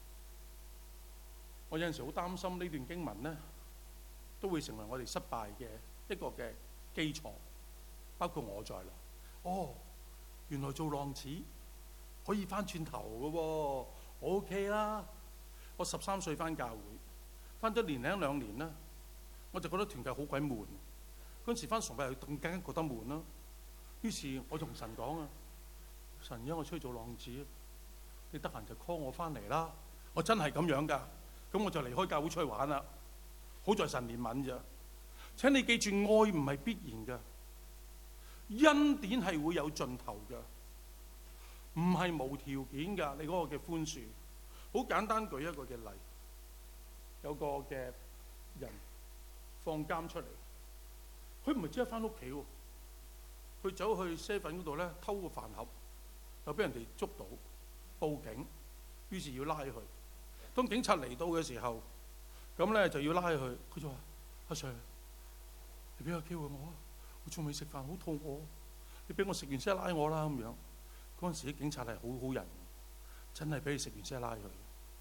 我有陣時好擔心呢段經文咧，都會成為我哋失敗嘅一個嘅基礎，包括我在內。哦，原來做浪子可以翻轉頭嘅喎，OK 啦。我十三歲翻教會，翻咗年零兩年啦，我就覺得團契好鬼悶。嗰陣時翻崇拜又更加覺得悶啦。於是我同神講啊，神，因為我出去做浪子，你得閒就 call 我翻嚟啦。我真係咁樣㗎。咁我就離開教會出去玩啦。好在神憐憫咋。請你記住，愛唔係必然㗎，恩典係會有盡頭㗎，唔係無條件㗎。你嗰個嘅寬恕，好簡單舉一個嘅例，有個嘅人放監出嚟，佢唔係即刻翻屋企喎，佢走去啡粉嗰度咧偷個飯盒，又俾人哋捉到，報警，於是要拉佢。當警察嚟到嘅時候，咁咧就要拉佢。佢就話：阿 Sir， 你俾個機會我啊，我仲未食飯，好肚餓，你俾我食完先拉我啦咁樣。嗰陣時啲警察係好好人，真係俾你食完先拉佢。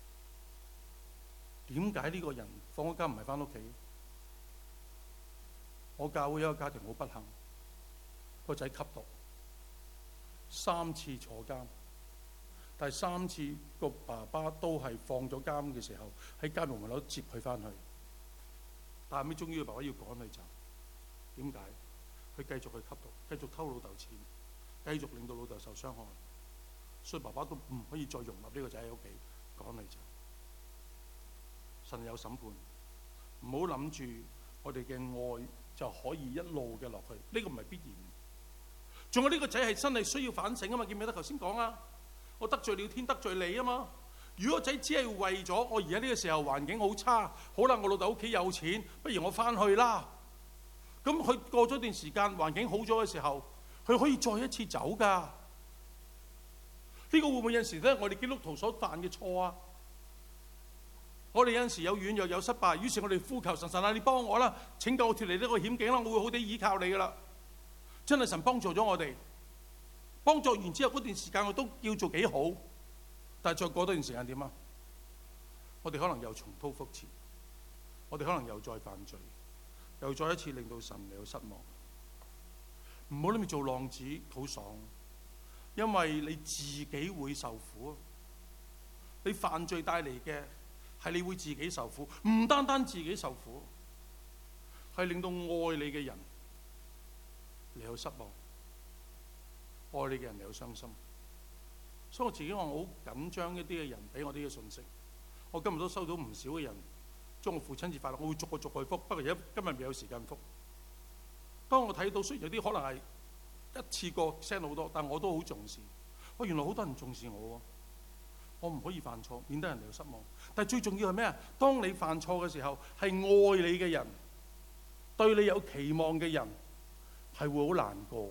點解呢個人放咗監唔係翻屋企？我教會有一個家庭好不幸，個仔吸毒，三次坐監。第三次個爸爸都係放咗監嘅時候，喺監獄門口接佢翻去，但係尾終於個爸爸要趕佢走。點解？佢繼續去吸毒，繼續偷老豆錢，繼續令到老豆受傷害，所以爸爸都唔可以再容納呢個仔喺屋企，趕佢走。神有審判，唔好諗住我哋嘅愛就可以一路嘅落去，呢個唔係必然。仲有呢個仔係真係需要反省啊嘛，記唔記得頭先講啊？我得罪了天，得罪你啊嘛！如果個仔只係為咗我而家呢個時候環境好差，好啦，我老豆屋企有錢，不如我翻去啦。咁佢過咗段時間，環境好咗嘅時候，佢可以再一次走㗎。呢個會唔會有陣時咧，我哋基督徒所犯嘅錯啊？我哋有陣時有軟弱有失敗，於是我哋呼求神，神啊，你幫我啦，拯救我脫離呢個險境啦，我會好地依靠你㗎啦。真係神幫助咗我哋。幫助完之後嗰段時間我都叫做幾好，但係再過多段時間點啊？我哋可能又重蹈覆轍，我哋可能又再犯罪，又再一次令到神嚟到失望。唔好諗住做浪子好爽，因為你自己會受苦。你犯罪帶嚟嘅係你會自己受苦，唔單單自己受苦，係令到愛你嘅人嚟到失望。愛你嘅人有傷心，所以我自己話我好緊張一啲嘅人俾我啲嘅信息。我今日都收到唔少嘅人祝我父親節快樂，我會逐個逐個去覆，不過而家今日未有時間覆。當我睇到雖然有啲可能係一次過 send 好多，但我都好重視。我原來好多人重視我喎，我唔可以犯錯，免得人哋有失望。但係最重要係咩啊？當你犯錯嘅時候，係愛你嘅人，對你有期望嘅人，係會好難過。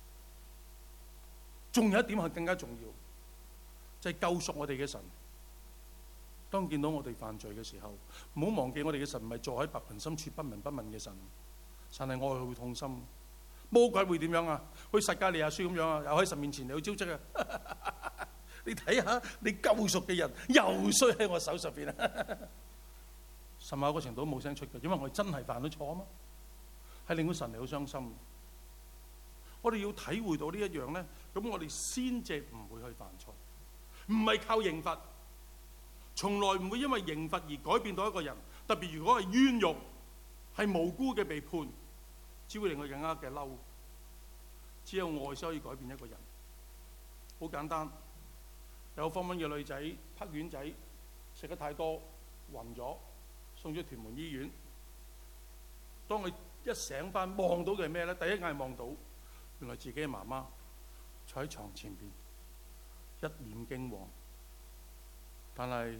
仲有一點係更加重要，就係救贖我哋嘅神。當見到我哋犯罪嘅時候，唔好忘記我哋嘅神唔係坐喺白雲深處不聞不問嘅神，神係愛佢會痛心。魔鬼會點樣啊？好似撒迦利亞書咁樣啊，又喺神面前嚟去招積啊！你睇下，你救贖嘅人又衰喺我手上邊啊！神某個程度都冇聲出嘅，因為我哋真係犯咗錯啊嘛，係令到神嚟好傷心。我哋要體會到呢一樣咧，咁我哋先至唔會去犯錯，唔係靠刑罰，從來唔會因為刑罰而改變到一個人。特別如果係冤獄，係無辜嘅被判，只會令佢更加嘅嬲。只有愛先可以改變一個人。好簡單，有方蚊嘅女仔匹丸仔食得太多暈咗，送咗屯門醫院。當佢一醒翻，望到嘅係咩咧？第一眼望到，原來自己嘅媽媽坐喺床前邊，一臉驚惶。但係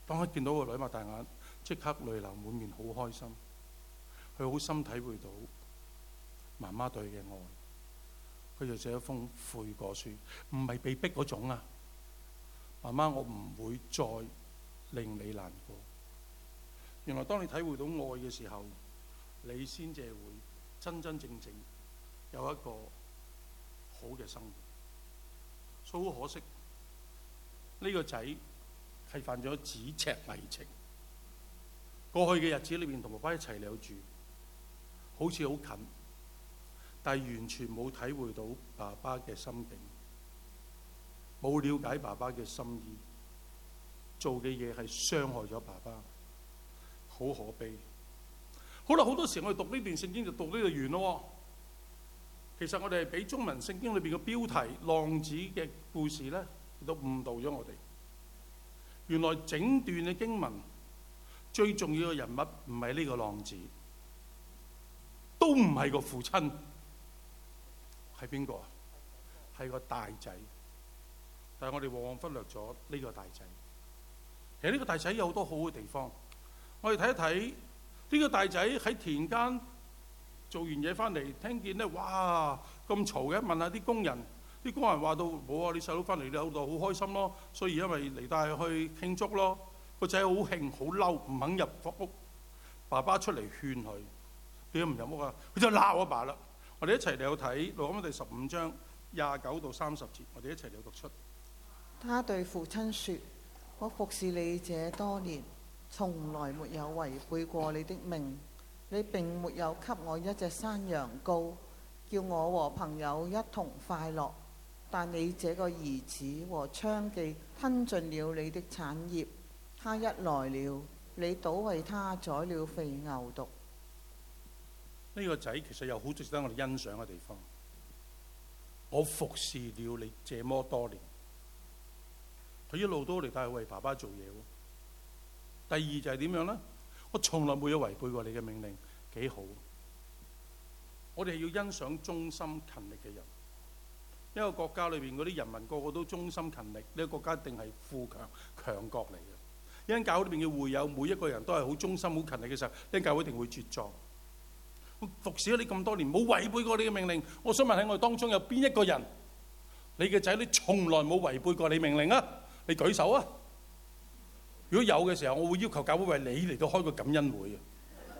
當佢見到個女擘大眼，即刻淚流滿面，好開心。佢好深體會到媽媽對佢嘅愛。佢就寫一封悔過書，唔係被逼嗰種啊！媽媽，我唔會再令你難過。原來當你體會到愛嘅時候，你先至會真真正正有一個好嘅生活。所以好可惜，呢個仔係犯咗咫尺迷情。過去嘅日子裏邊同爸爸一齊嚟住，好似好近。但係完全冇體會到爸爸嘅心境，冇了解爸爸嘅心意，做嘅嘢係傷害咗爸爸，好可悲。好啦，好多時我哋讀呢段聖經就讀呢度完咯。其實我哋係俾中文聖經裏邊嘅標題浪子嘅故事咧，都誤導咗我哋。原來整段嘅經文最重要嘅人物唔係呢個浪子，都唔係個父親。係邊個啊？係個大仔，但係我哋往往忽略咗呢個大仔。其實呢個大仔有好多好嘅地方。我哋睇一睇呢個大仔喺田間做完嘢翻嚟，聽見咧，哇咁嘈嘅，問下啲工人，啲工人話到冇啊，你細佬翻嚟你喺度好開心咯，所以因為嚟帶去慶祝咯。個仔好興好嬲，唔肯入屋。爸爸出嚟勸佢，點解唔入屋啊？佢就鬧阿爸啦。我哋一齊嚟睇路加福音第十五章廿九到三十節，我哋一齊嚟讀出。 他對父親說：我服侍你這多年，從來沒有違背過你的命。你並沒有給我一隻山羊羔，叫我和朋友一同快樂。但你這個兒子和娼妓吞盡了你的產業。他一來了，你倒為他宰了肥牛犢。 呢個仔其實有好值得我哋欣賞嘅地方。我服侍了你這麼多年，佢一路都嚟帶為爸爸做嘢。第二就係點樣呢？我從來沒有違背過你嘅命令，幾好。我哋係要欣賞忠心勤力嘅人。一個國家裏邊嗰啲人民個個都忠心勤力，呢個國家一定係富強強國嚟嘅。一間教會裏邊嘅會友，每一個人都係好忠心、好勤力嘅時候，呢間教會一定會茁壯。服侍咗你咁多年，冇違背過你嘅命令。我想問喺我哋當中有邊一個人，你嘅仔女從來冇違背過你命令啊？你舉手啊！如果有嘅時候，我會要求教會為你嚟到開個感恩會啊！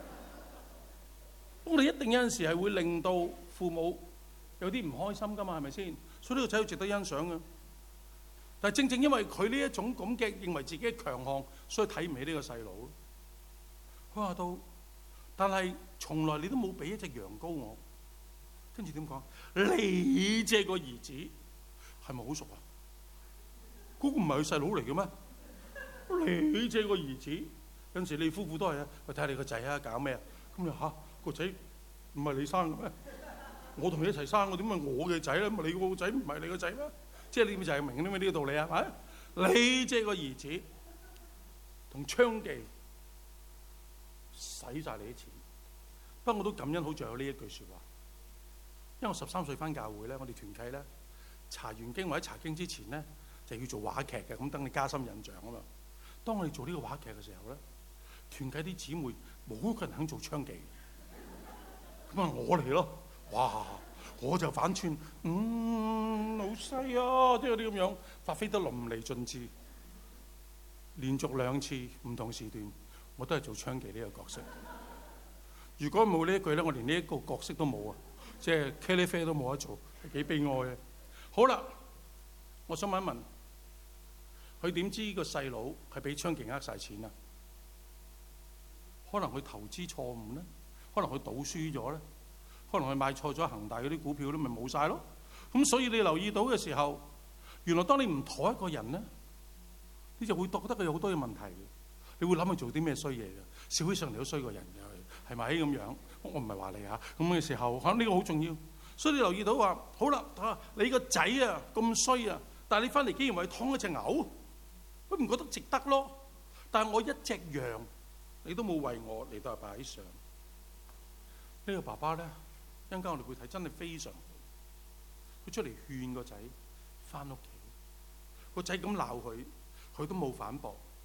我哋一定有陣時係會令到父母有啲唔開心噶嘛，係咪先？所以呢個仔好值得欣賞嘅。但係正正因為佢呢一種咁嘅認為自己嘅強項，所以睇唔起呢個細佬。佢話到，但係從來你都冇俾一隻羊羔我。跟住點講？你這個兒子係咪好熟啊？嗰、那個唔係佢細佬嚟嘅咩？你這個兒子，有陣時你夫婦都係啊，去睇下你個仔啊，搞咩啊？咁你嚇個仔唔係你生嘅咩？我同你一齊生，我點解我嘅仔咧？你個仔唔係你個仔咩？即係你就係明呢個道理啊？係你這個兒子同娼妓使晒你啲錢，不過我都感恩好在有呢一句説話，因為我十三歲返教會咧，我哋團契咧查完經或者查經之前咧就要做話劇嘅，咁等你加深印象啊嘛。當我哋做呢個話劇嘅時候咧，團契啲姊妹冇一個人肯做娼妓，咁啊我嚟咯，哇！我就反串，嗯，老細啊，即係啲咁樣發揮得淋漓盡致。連續兩次唔同時段，我都係做娼妓呢個角色。如果冇呢一句咧，我連呢一個角色都冇啊，即係茄喱啡都冇得做，係幾悲哀嘅。好啦，我想問一問，佢點知個細佬係俾娼妓呃晒錢啊？可能佢投資錯誤咧，可能佢賭輸咗咧。可能佢買錯咗恒大嗰啲股票咧，咪冇晒咯。咁所以你留意到嘅時候，原來當你唔妥一個人咧，你就會覺得佢有好多嘅問題。你會諗佢做啲咩衰嘢嘅，笑起上嚟都衰過人嘅，係咪咁樣？我唔係話你嚇。咁嘅時候，嚇、這、呢個好重要。所以你留意到話，好啦，啊你個仔啊咁衰啊，但係你翻嚟竟然為佢劏一隻牛，佢唔覺得值得咯？但係我一隻羊，你都冇為我嚟到擺上。呢、這個爸爸咧。一陣間我哋會睇，真係非常好。佢出嚟勸個仔翻屋企，個仔咁鬧佢，佢都冇反駁，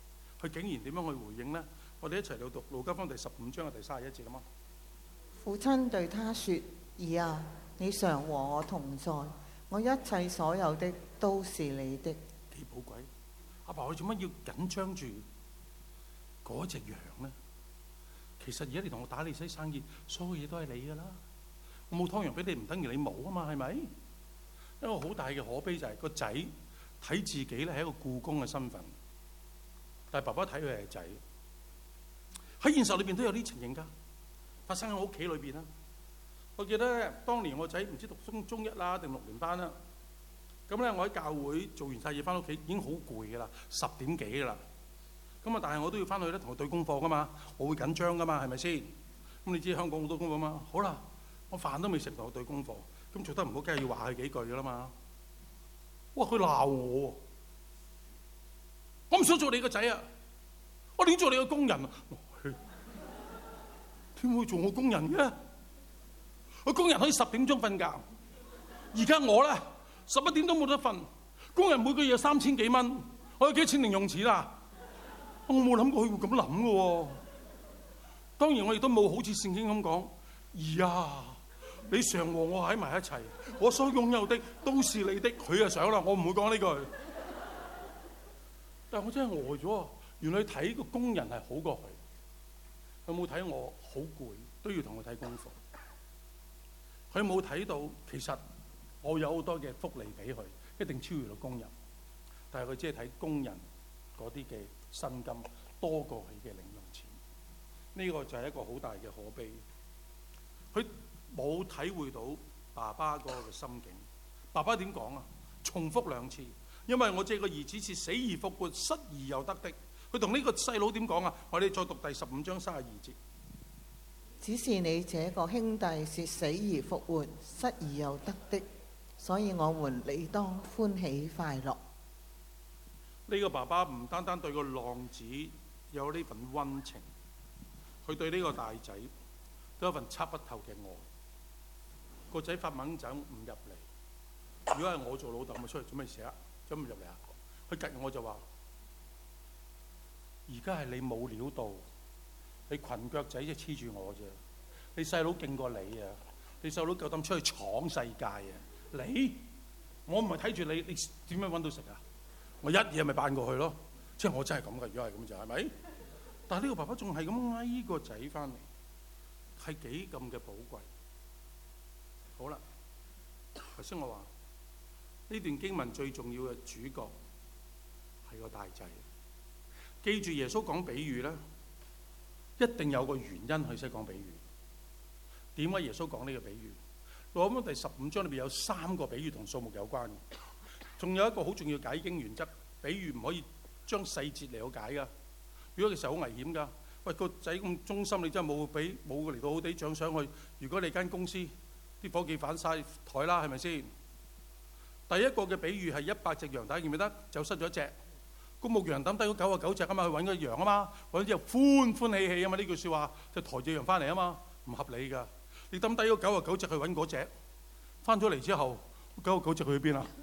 佢竟然點樣去回應呢？我哋一齊嚟讀路加福音第十五章嘅第三十一節啊嘛。 父親對他說：兒啊，你常和我同在，我一切所有的都是你的。 幾寶貴！阿爸，我做乜要緊張住嗰隻羊呢？其實而家你同我打理啲生意，所有嘢都係你噶啦。我冇湯羊俾你，唔等於你冇啊嘛，係咪？一個好大嘅可悲就係、是、個仔睇自己咧係一個僱工嘅身份，但係爸爸睇佢係仔。喺現實裏邊都有啲情形㗎，發生喺我屋企裏邊啦。我記得咧，當年我仔唔知讀中中一啦定六年班啦，咁咧我喺教會做完晒嘢翻屋企已經好攰㗎啦，十點幾㗎啦。咁啊，但係我都要翻去咧同佢對功課㗎嘛，我會緊張㗎嘛，係咪先？咁你知香港好多功課嘛？好啦，我飯都未食同佢對功課，咁做得唔好，梗係要話佢幾句㗎啦嘛。哇！佢鬧我，我唔想做你個仔啊！我點做你個工人啊？點會做我工人嘅？我工人可以十點鐘瞓覺，而家我咧十一點都冇得瞓。工人每個月三千幾蚊，我有幾錢零用錢啊？我冇諗過佢會咁諗嘅喎。當然我亦都冇好似聖經咁講，兒啊，你常和我喺埋一齊，我所擁有的都是你的。佢就想啦，我唔會講呢句。但係我真係呆咗啊！原來睇個工人係好過佢，佢冇睇我好攰，都要同佢睇功課。佢冇睇到其實我有好多嘅福利俾佢，一定超越到工人。但係佢只係睇工人嗰啲嘅薪金多過佢嘅零用錢。呢個就係一個好大嘅可悲。佢冇體會到爸爸嗰個嘅心境。爸爸點講啊？重複兩次，因為我這個兒子是死而復活、失而又得的。佢同呢個細佬點講啊？我哋再讀第十五章三十二節。 只是你這個兄弟是死而復活、失而又得的，所以我們理當歡喜快樂。 呢個爸爸唔單單對個浪子有呢份溫情，佢對呢個大仔都有一份測不透嘅愛。個仔發猛走唔入嚟，如果係我做老豆，咪出嚟做咩事啊？做咩唔入嚟啊？佢夾我就話：而家係你冇料到。你裙腳仔就黐住我啫，你細佬勁過你啊！你細佬夠膽出去闖世界啊！你我唔係睇住你，你點樣揾到食啊？我一嘢咪扮過去咯，即係我真係咁嘅。如果係咁就係咪？但係呢個爸爸仲係咁嗌個仔翻嚟，係幾咁嘅寶貴。好啦，頭先我話呢段經文最重要嘅主角係個大仔。記住耶穌講比喻咧，一定有個原因佢識講比喻。點解耶穌講呢個比喻？路加福音第十五章裏邊有三個比喻同數目有關嘅，仲有一個好重要解經原則。比喻唔可以將細節嚟到解噶，如果其實好危險噶。喂，個仔咁忠心，你真係冇俾冇嚟到好地獎賞佢。如果你間公司啲伙計反晒台啦，係咪先？第一個嘅比喻係一百隻羊，大家記唔記得？就失咗一隻。個牧羊抌低嗰九啊九隻啊嘛，去揾個羊啊嘛，揾咗之後歡歡喜喜啊嘛，呢句説話就抬隻羊翻嚟啊嘛，唔合理㗎。你抌低嗰九啊九隻去揾嗰隻，翻咗嚟之後，九啊九隻去邊啊？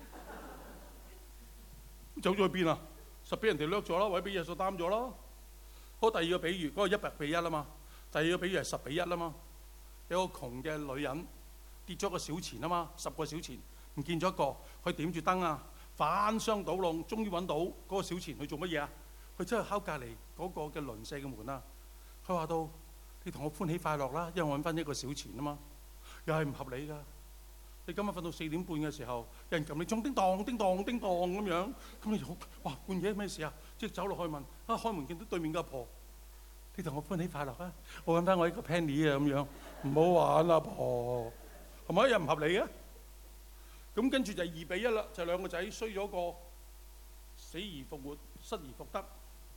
走咗去邊啊？實俾人哋掠咗啦，或者俾耶穌擔咗啦。好，第二個比喻，嗰、那個一百比一啊嘛。第二個比喻係十比一啊嘛。有個窮嘅女人跌咗個小錢啊嘛，十個小錢唔見咗一個，佢點住燈啊，反箱倒籠，終於揾到嗰個小錢，去做乜嘢啊？佢真係敲隔離嗰個嘅鄰舍嘅門啊！佢話到：你同我歡喜快樂啦，因為我揾翻一個小錢啊嘛。又係唔合理㗎。你今日瞓到四點半嘅時候，有人撳你鐘，叮當叮當叮當咁樣，咁你就好哇，半夜咩事啊？即係走落去問啊，開門見到對面嘅阿婆，你同我歡喜快樂啊！我揾翻我一個 penny 啊咁樣，唔好玩啦，婆，係咪又唔合理嘅？咁跟住就係二比一啦，就兩個仔衰咗個，死而復活，失而復得。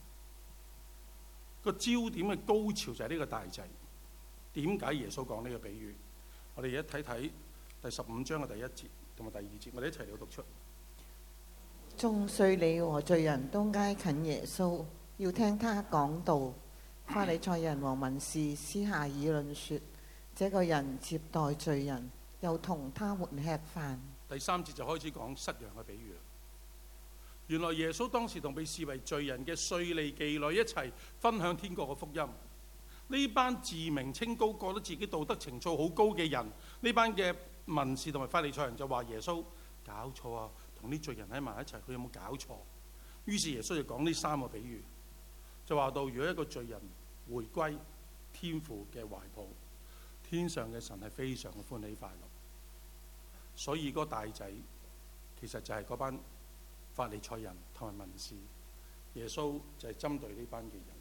個焦點嘅高潮就係呢個大仔。點解耶穌講呢個比喻？我哋而家睇睇第十五章嘅第一節同埋第二節，我哋一齊嚟讀出。 眾稅吏和罪人都挨近耶穌，要聽他講道。法利賽人和文士私下議論說：這個人接待罪人，又同他們吃飯。 第三節就開始講失羊嘅比喻啦。 原來耶穌當時同被視為罪人嘅稅吏妓女一齊分享天國嘅福音。呢班自名清高、覺得自己道德情操好高嘅人，呢班嘅文士同埋法利賽人就話耶穌搞錯啊，同啲罪人喺埋一齊，佢有冇搞錯？於是耶穌就講呢三個比喻，就話到如果一個罪人回歸天父嘅懷抱，天上嘅神係非常嘅歡喜快樂。所以嗰個大仔其實就係嗰班法利賽人同埋文士，耶穌就係針對呢班嘅人。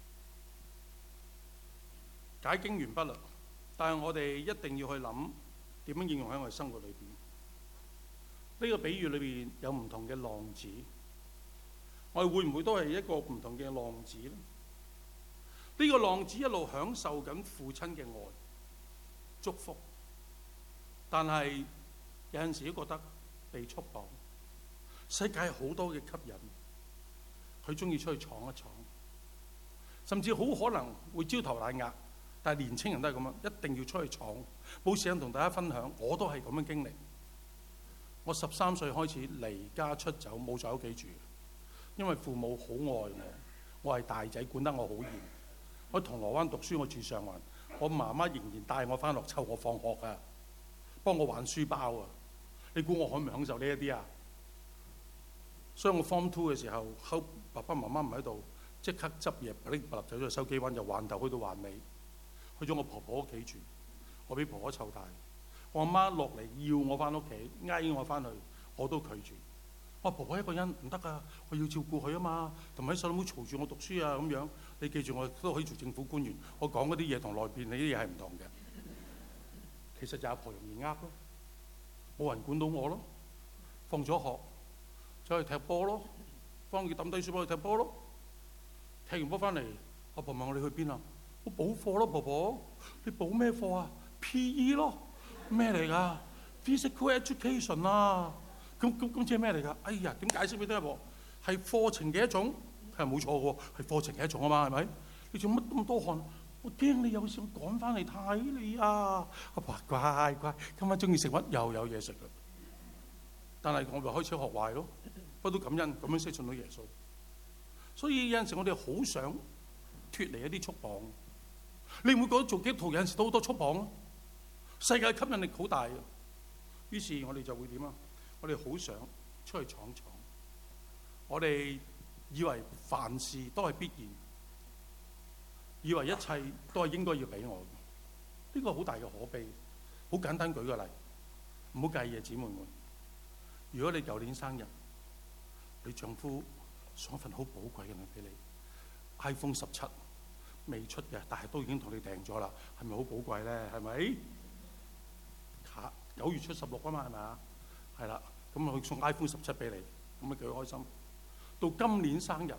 解經完畢啦，但係我哋一定要去諗點樣應用喺我哋生活裏邊。呢個比喻裏邊有唔同嘅浪子，我哋會唔會都係一個唔同嘅浪子呢？呢個浪子一路享受緊父親嘅愛祝福，但係有陣時都覺得被束綁。世界好多嘅吸引，佢中意出去闖一闖，甚至好可能會焦頭爛額。但係年青人都係咁樣，一定要出去闖。冇時間同大家分享，我都係咁樣經歷。我十三歲開始離家出走，冇在屋企住，因為父母好愛我，我係大仔，管得我好嚴。我喺銅鑼灣讀書，我住上環，我媽媽仍然帶我翻落湊我放學啊，幫我還書包啊。你估我可唔可以享受呢一啲啊？所以我 Form Two 嘅時候，後爸爸媽媽唔喺度，即刻執嘢，拎白走咗去收機灣，由環頭去到環尾，去咗我婆婆屋企住。我俾婆婆湊大，我阿媽落嚟要我翻屋企，嗌我翻去，我都拒絕。我婆婆一個人唔得啊，我要照顧佢啊嘛，同埋啲細佬妹嘈住我讀書啊咁樣。你記住，我都可以做政府官員，我講嗰啲嘢同內邊你啲嘢係唔同嘅。其實就阿婆容易呃咯，冇人管到我咯。放咗學走去踢波咯，幫佢抌低書包去踢波咯。踢完波翻嚟，阿婆問我你去邊啊？我補課咯，婆婆。你補咩課啊 ？P E 咯，咩嚟㗎 ？Physical education 啊。咁咁咁即係咩嚟㗎？哎呀，點解釋俾你聽啊？婆，係課程嘅一種，係冇錯嘅喎，係課程嘅一種啊嘛，係咪？你做乜咁多汗？我驚你有時我趕翻嚟睇你啊！阿婆乖乖，今晚中意食乜又有嘢食啦。但係我咪開始學壞咯，不過都感恩咁樣先信到耶穌。所以有陣時我哋好想脫離一啲束綁。你唔會覺得做基督徒有陣時都好多束綁啊？世界吸引力好大嘅，於是我哋就會點啊？我哋好想出去闖闖，我哋以為凡事都係必然，以為一切都係應該要俾我嘅，呢個好大嘅可悲。好簡單舉個例，唔好介意啊，姊妹們。如果你舊年生日，你丈夫送一份好寶貴嘅禮俾你 ，iPhone 十七未出嘅，但係都已經同你訂咗啦，係咪好寶貴咧？係咪？下九月出十六啊嘛，係咪啊？係啦，咁佢送 iPhone 十七俾你，咁咪幾開心。到今年生日，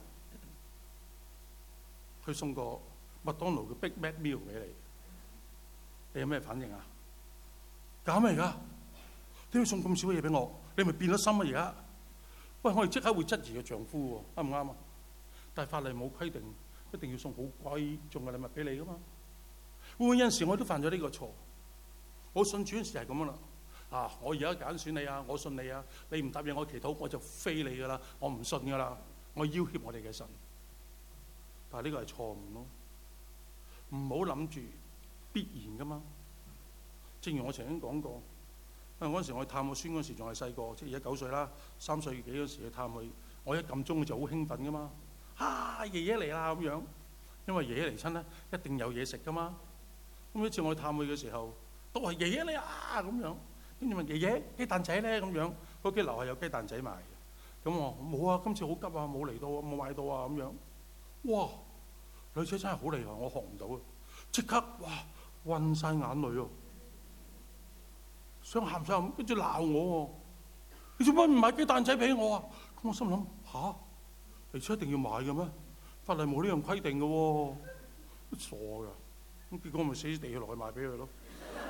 佢送個麥當勞嘅 Big Mac Meal 俾你，你有咩反應啊？搞咩嚟㗎？點解送咁少嘅嘢俾我？你咪變咗心啊！而家，喂，我哋即刻會質疑個丈夫喎，啱唔啱啊？但係法例冇規定一定要送好貴重嘅禮物俾你㗎嘛。會唔會有陣時我都犯咗呢個錯？我信主嗰時係咁樣啦。啊！我而家揀選你啊，我信你啊，你唔答應我祈禱，我就飛你㗎啦，我唔信㗎啦，我要挾我哋嘅神。但係呢個係錯誤咯，唔好諗住必然㗎嘛。正如我曾經講過，因為嗰陣時我去探我孫嗰時仲係細個，即係而家九歲啦，三歲幾嗰時去探佢，我一撳鐘佢就好興奮㗎嘛。啊！爺爺嚟啦咁樣，因為爺爺嚟親咧，一定有嘢食㗎嘛。咁一次我去探佢嘅時候，都係爺爺嚟啊咁樣。跟住問爺爺雞蛋仔咧咁樣，屋企樓下有雞蛋仔賣嘅。咁我冇啊，今次好急啊，冇嚟到，冇買到啊咁樣。哇！女仔真係好厲害，我學唔到啊！即刻哇，暈晒眼淚喎，想喊想喊，跟住鬧我喎。你做乜唔買雞蛋仔俾我啊？咁我心諗吓，嚟車一定要買嘅咩？法例冇呢樣規定嘅喎，傻㗎。咁結果我咪死死地落去買俾佢咯。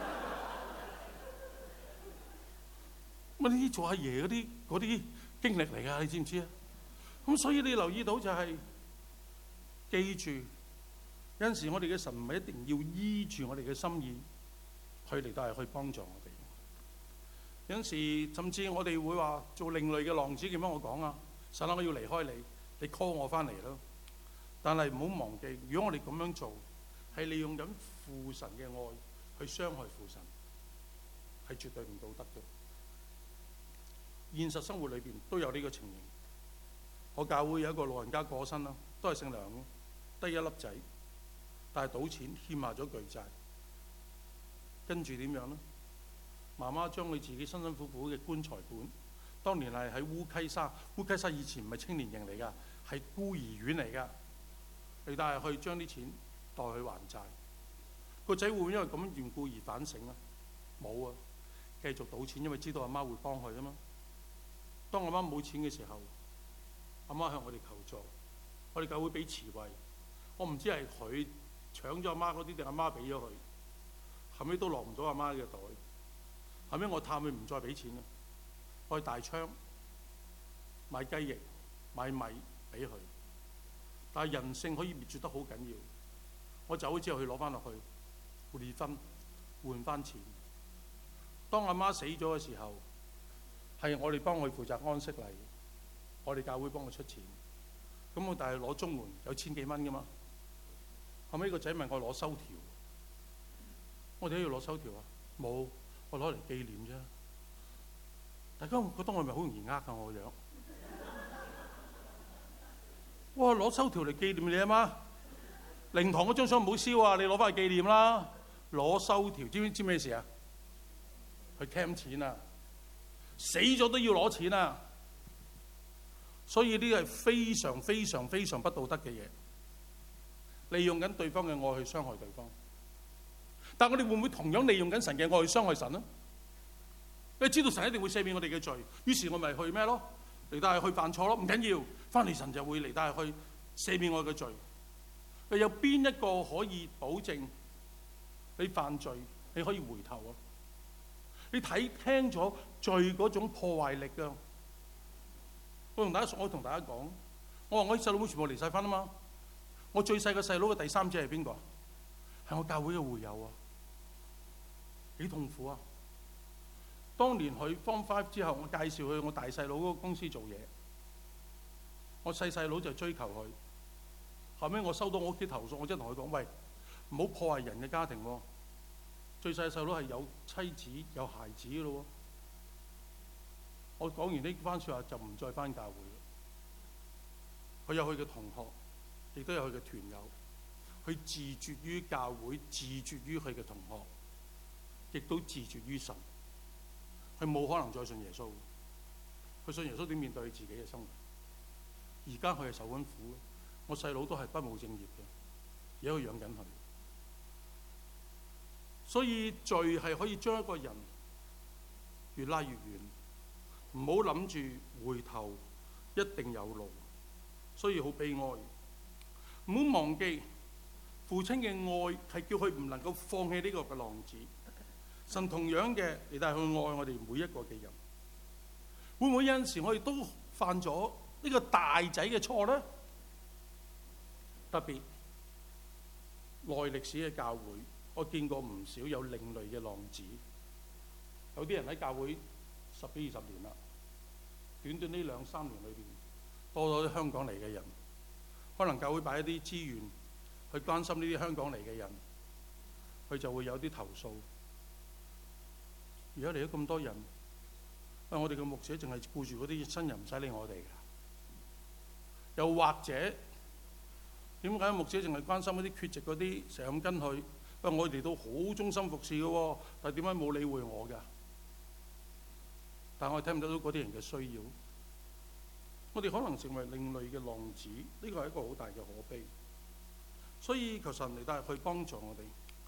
乜呢啲做阿爺嗰啲嗰啲經歷嚟㗎？你知唔知啊？咁所以你留意到就係、是、記住，有陣時我哋嘅神唔係一定要依住我哋嘅心意去嚟到係去幫助我哋。有陣時甚至我哋會話做另類嘅浪子，點樣我講啊？ 神啊，我要離開你，你 call 我翻嚟咯。但係唔好忘記，如果我哋咁樣做，係利用緊父神嘅愛去傷害父神，係絕對唔道德嘅。現實生活裏邊都有呢個情形。我教會有一個老人家過身啦，都係姓梁嘅，得一粒仔，但係賭錢欠下咗巨債，跟住點樣呢？媽媽將佢自己辛辛苦苦嘅棺材本，當年係喺烏溪沙，烏溪沙以前唔係青年營嚟㗎，係孤兒院嚟㗎，你帶去將啲錢代去還債。個仔會唔會因為咁緣故而反省啊？冇啊，繼續賭錢，因為知道阿媽會幫佢啊嘛。當阿媽冇錢嘅時候，阿媽向我哋求助，我哋教會俾慈惠。我唔知係佢搶咗阿媽嗰啲定阿媽俾咗佢，後尾都落唔到阿媽嘅袋。後尾我探佢唔再俾錢啦，我去大昌買雞翼、買米俾佢。但係人性可以滅絕得好緊要。我走咗之後，佢攞翻落去離婚換翻錢。當阿媽死咗嘅時候，係我哋幫佢負責安息禮，我哋教會幫佢出錢。咁我但係攞綜援有千幾蚊噶嘛。後尾個仔問我攞收條，我哋都要攞收條啊？冇，我攞嚟紀念啫。大家覺得我係咪好容易呃㗎我樣？哇！攞收條嚟紀念你啊媽！靈堂嗰張相唔好燒啊！你攞翻去紀念啦。攞收條，知唔知咩事啊？去 camp 錢啊！死咗都要攞錢啊！所以呢個係非常非常非常不道德嘅嘢，利用緊對方嘅愛去傷害對方。但我哋會唔會同樣利用緊神嘅愛去傷害神呢？你知道神一定會赦免我哋嘅罪，於是我咪去咩咯？嚟帶去犯錯咯，唔緊要，翻嚟神就會嚟帶去赦免我嘅罪。有邊一個可以保證你犯罪你可以回頭啊？你睇聽咗罪嗰種破壞力㗎。我同大家我同大家講，我話我啲細佬妹全部離晒婚啊嘛。我最細個細佬嘅第三者係邊個啊？係我教會嘅會友啊，幾痛苦啊！當年佢 Form Five 之後，我介紹去我大細佬嗰個公司做嘢，我細細佬就追求佢。後尾我收到我屋企投訴，我即係同佢講：喂，唔好破壞人嘅家庭喎。最細細佬係有妻子有孩子嘅咯喎。我講完呢番説話就唔再返教會。佢有佢嘅同學，亦都有佢嘅團友。佢自絕於教會，自絕於佢嘅同學，亦都自絕於神。佢冇可能再信耶穌。佢信耶穌點面對佢自己嘅生活？而家佢係受緊苦。我細佬都係不務正業嘅，而家佢養緊佢。所以罪係可以將一個人越拉越遠。唔好諗住回頭一定有路，所以好悲哀。唔好忘記父親嘅愛係叫佢唔能夠放棄呢個嘅浪子。神同樣嘅嚟帶去愛我哋每一個嘅人。會唔會有陣時我哋都犯咗呢個大仔嘅錯呢？特別內歷史嘅教會，我見過唔少有另類嘅浪子。有啲人喺教會十幾二十年啦，短短呢兩三年裏邊，多咗啲香港嚟嘅人，可能教會擺一啲資源去關心呢啲香港嚟嘅人，佢就會有啲投訴。而家嚟咗咁多人，我哋嘅牧者淨係顧住嗰啲新人，唔使理我哋㗎。又或者點解牧者淨係關心嗰啲缺席嗰啲，成日咁跟佢？不過我哋都好忠心服侍嘅喎，但係點解冇理會我㗎？但係我哋睇唔睇到嗰啲人嘅需要？我哋可能成為另類嘅浪子，呢個係一個好大嘅可悲。所以求神嚟帶去幫助我哋。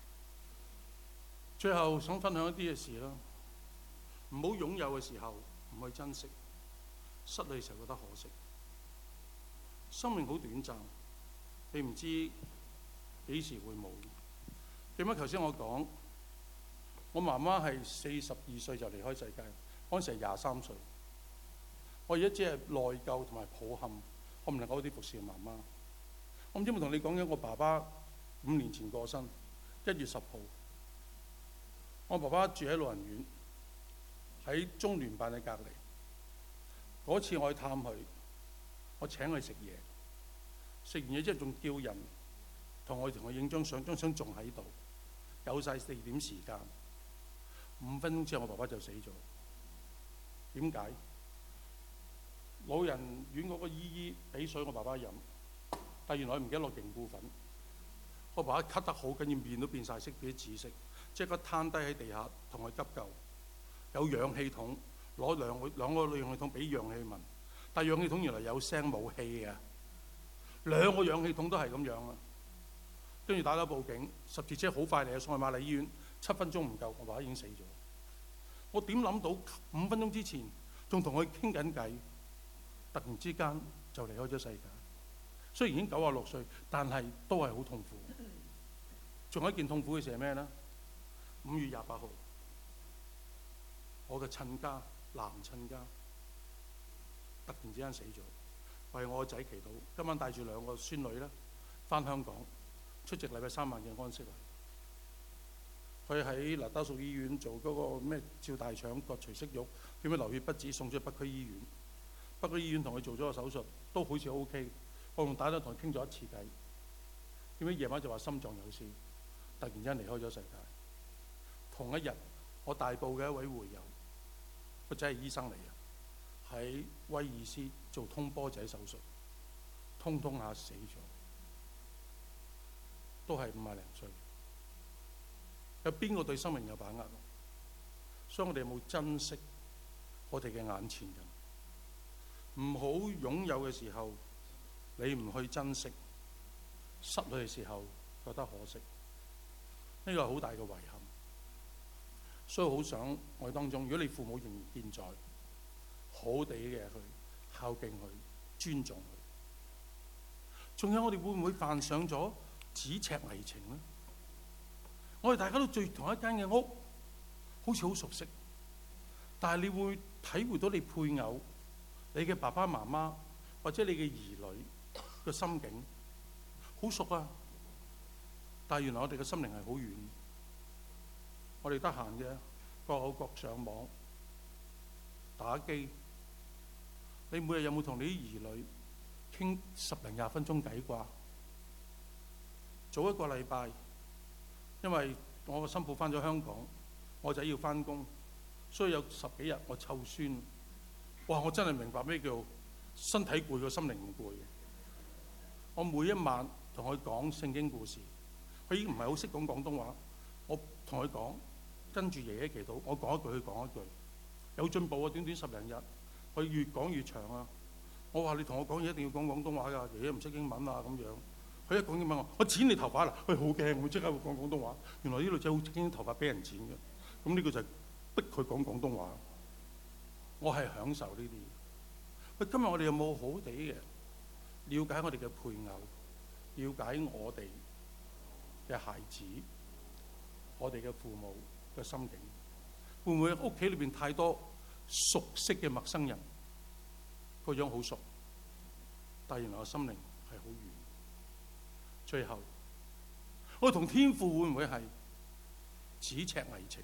最後想分享一啲嘅事啦，唔好擁有嘅時候唔去珍惜，失去嘅時候覺得可惜。生命好短暫，你唔知幾時會冇。記唔記得頭先我講，我媽媽係四十二歲就離開世界，嗰陣時係廿三歲。我而家只係內疚同埋抱憾，我唔能夠啲服侍媽媽。我唔知有冇同你講緊，我爸爸五年前過身，一月十號。我爸爸住喺老人院，喺中聯辦嘅隔離。嗰次我去探佢， 我請佢食嘢，食完嘢之後仲叫人同我同佢影張相，張相仲喺度，有晒四點時間。五分鐘之後，我爸爸就死咗。點解？老人院嗰個姨姨俾水我爸爸飲，但原來唔記得落凝固粉。我爸爸咳得好緊要，面都變晒色，變紫色，即刻攤低喺地下同佢急救。有氧氣筒，攞兩個兩個氧氣筒俾氧氣聞，但氧氣筒原來有聲冇氣嘅，兩個氧氣筒都係咁樣啊！跟住打咗報警，十字車好快嚟，送去瑪麗醫院，七分鐘唔夠，我爸爸已經死咗。我點諗到五分鐘之前仲同佢傾緊偈，突然之間就離開咗世界。雖然已經九十六歲，但係都係好痛苦。仲有一件痛苦嘅事係咩呢？五月廿八號，我嘅親家男親家突然之間死咗，為我個仔祈禱。今晚帶住兩個孫女咧返香港出席禮拜三晚嘅安息禮。佢喺嗱家屬醫院做嗰個咩照大腸割除息肉，點樣流血不止，送咗去北區醫院。北區醫院同佢做咗個手術，都好似 O K。我同打咗同佢傾咗一次偈，點解夜晚就話心臟有事，突然之間離開咗世界。同一日，我大埔嘅一位會友，個仔係醫生嚟嘅，喺威爾斯做通波仔手術，通通下死咗，都係五廿零歲。有邊個對生命有把握？所以我哋有冇珍惜我哋嘅眼前人？唔好擁有嘅時候，你唔去珍惜；失去嘅時候，覺得可惜。呢個係好大嘅遺憾。所以好想我哋當中，如果你父母仍然健在，好好地嘅去孝敬佢、尊重佢。仲有我哋會唔會犯上咗咫尺危情呢？我哋大家都住同一間嘅屋，好似好熟悉，但係你會體會到你配偶、你嘅爸爸媽媽或者你嘅兒女嘅心境好熟啊，但係原來我哋嘅心靈係好遠。我哋得閒嘅各有各上網打機。你每日有冇同你啲兒女傾十零廿分鐘偈啩？早一個禮拜，因為我個新抱翻咗香港，我仔要翻工，所以有十幾日我湊孫。哇！我真係明白咩叫身體攰，個心靈唔攰。我每一晚同佢講聖經故事，佢已經唔係好識講廣東話，我同佢講，跟住爺爺祈禱，我講一句佢講一句，有進步啊！短短十零日，佢越講越長啊！我話你同我講嘢一定要講廣東話㗎，爺爺唔識英文啊咁樣。佢一講英文我，我剪你頭髮啦！佢好驚，我即刻會講廣東話。原來啲女仔好驚頭髮俾人剪嘅，咁呢個就係逼佢講廣東話。我係享受呢啲。喂，今日我哋有冇好地嘅了解我哋嘅配偶，了解我哋嘅孩子，我哋嘅父母嘅心境？會唔會屋企裏邊太多熟悉嘅陌生人，個樣好熟，但係原來個心靈係好遠。最後，我同天父會唔會係咫尺危情？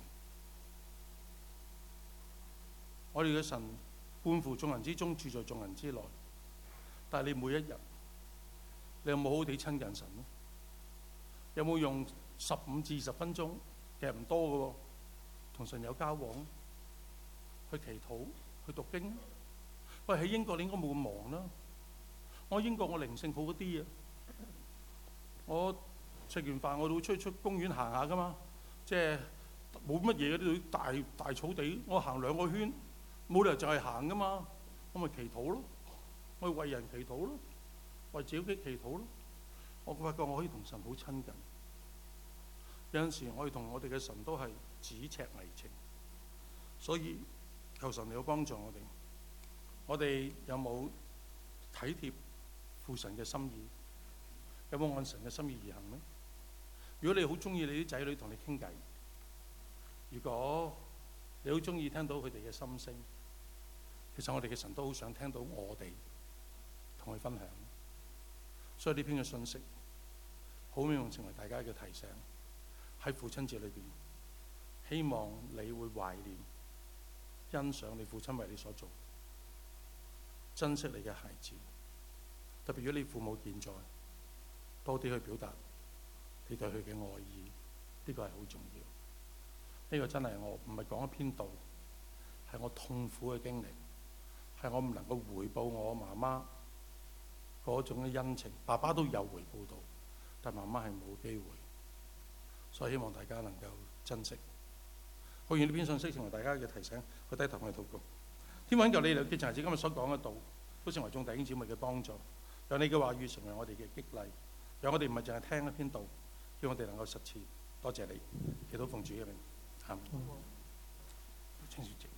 我哋嘅神半乎眾人之中，住在眾人之內，但係你每一日，你有冇好好地親近神呢？有冇用十五至二十分鐘，其實唔多嘅喎，同神有交往，去祈禱，去讀經？喂，喺英國你應該冇咁忙啦。我喺英國我靈性好一啲啊。我食完飯我都會出去出公園行下噶嘛，即係冇乜嘢嘅，呢度大大草地，我行兩個圈，冇理由就係行噶嘛，我咪祈禱咯，我為人祈禱咯，為自己祈禱咯。我發覺我可以同神好親近。有陣時我哋同我哋嘅神都係咫尺危情，所以求神你要幫助我哋。我哋有冇體貼父神嘅心意？有冇按神嘅心意而行呢？如果你好中意你啲仔女同你傾偈，如果你好中意聽到佢哋嘅心聲，其實我哋嘅神都好想聽到我哋同佢分享。所以呢篇嘅信息好希望成為大家嘅提醒。喺父親節裏邊，希望你會懷念、欣賞你父親為你所做，珍惜你嘅孩子， 特別如果你父母健在，多啲去表達你對佢嘅愛意，呢個係好重要。呢個真係我唔係講一篇道，係我痛苦嘅經歷，係我唔能夠回報我媽媽嗰種嘅恩情。爸爸都有回報到，但媽媽係冇機會，所以希望大家能夠珍惜。好願呢篇信息成為大家嘅提醒，去低頭去禱告。天父懇求你，結成日子今日所講嘅道，都成為眾弟兄姊妹嘅幫助，讓你嘅話語成為我哋嘅激勵，讓我哋唔係淨係聽一篇道，叫我哋能夠實踐。多謝你，祈禱奉主嘅名，阿門。清小姐。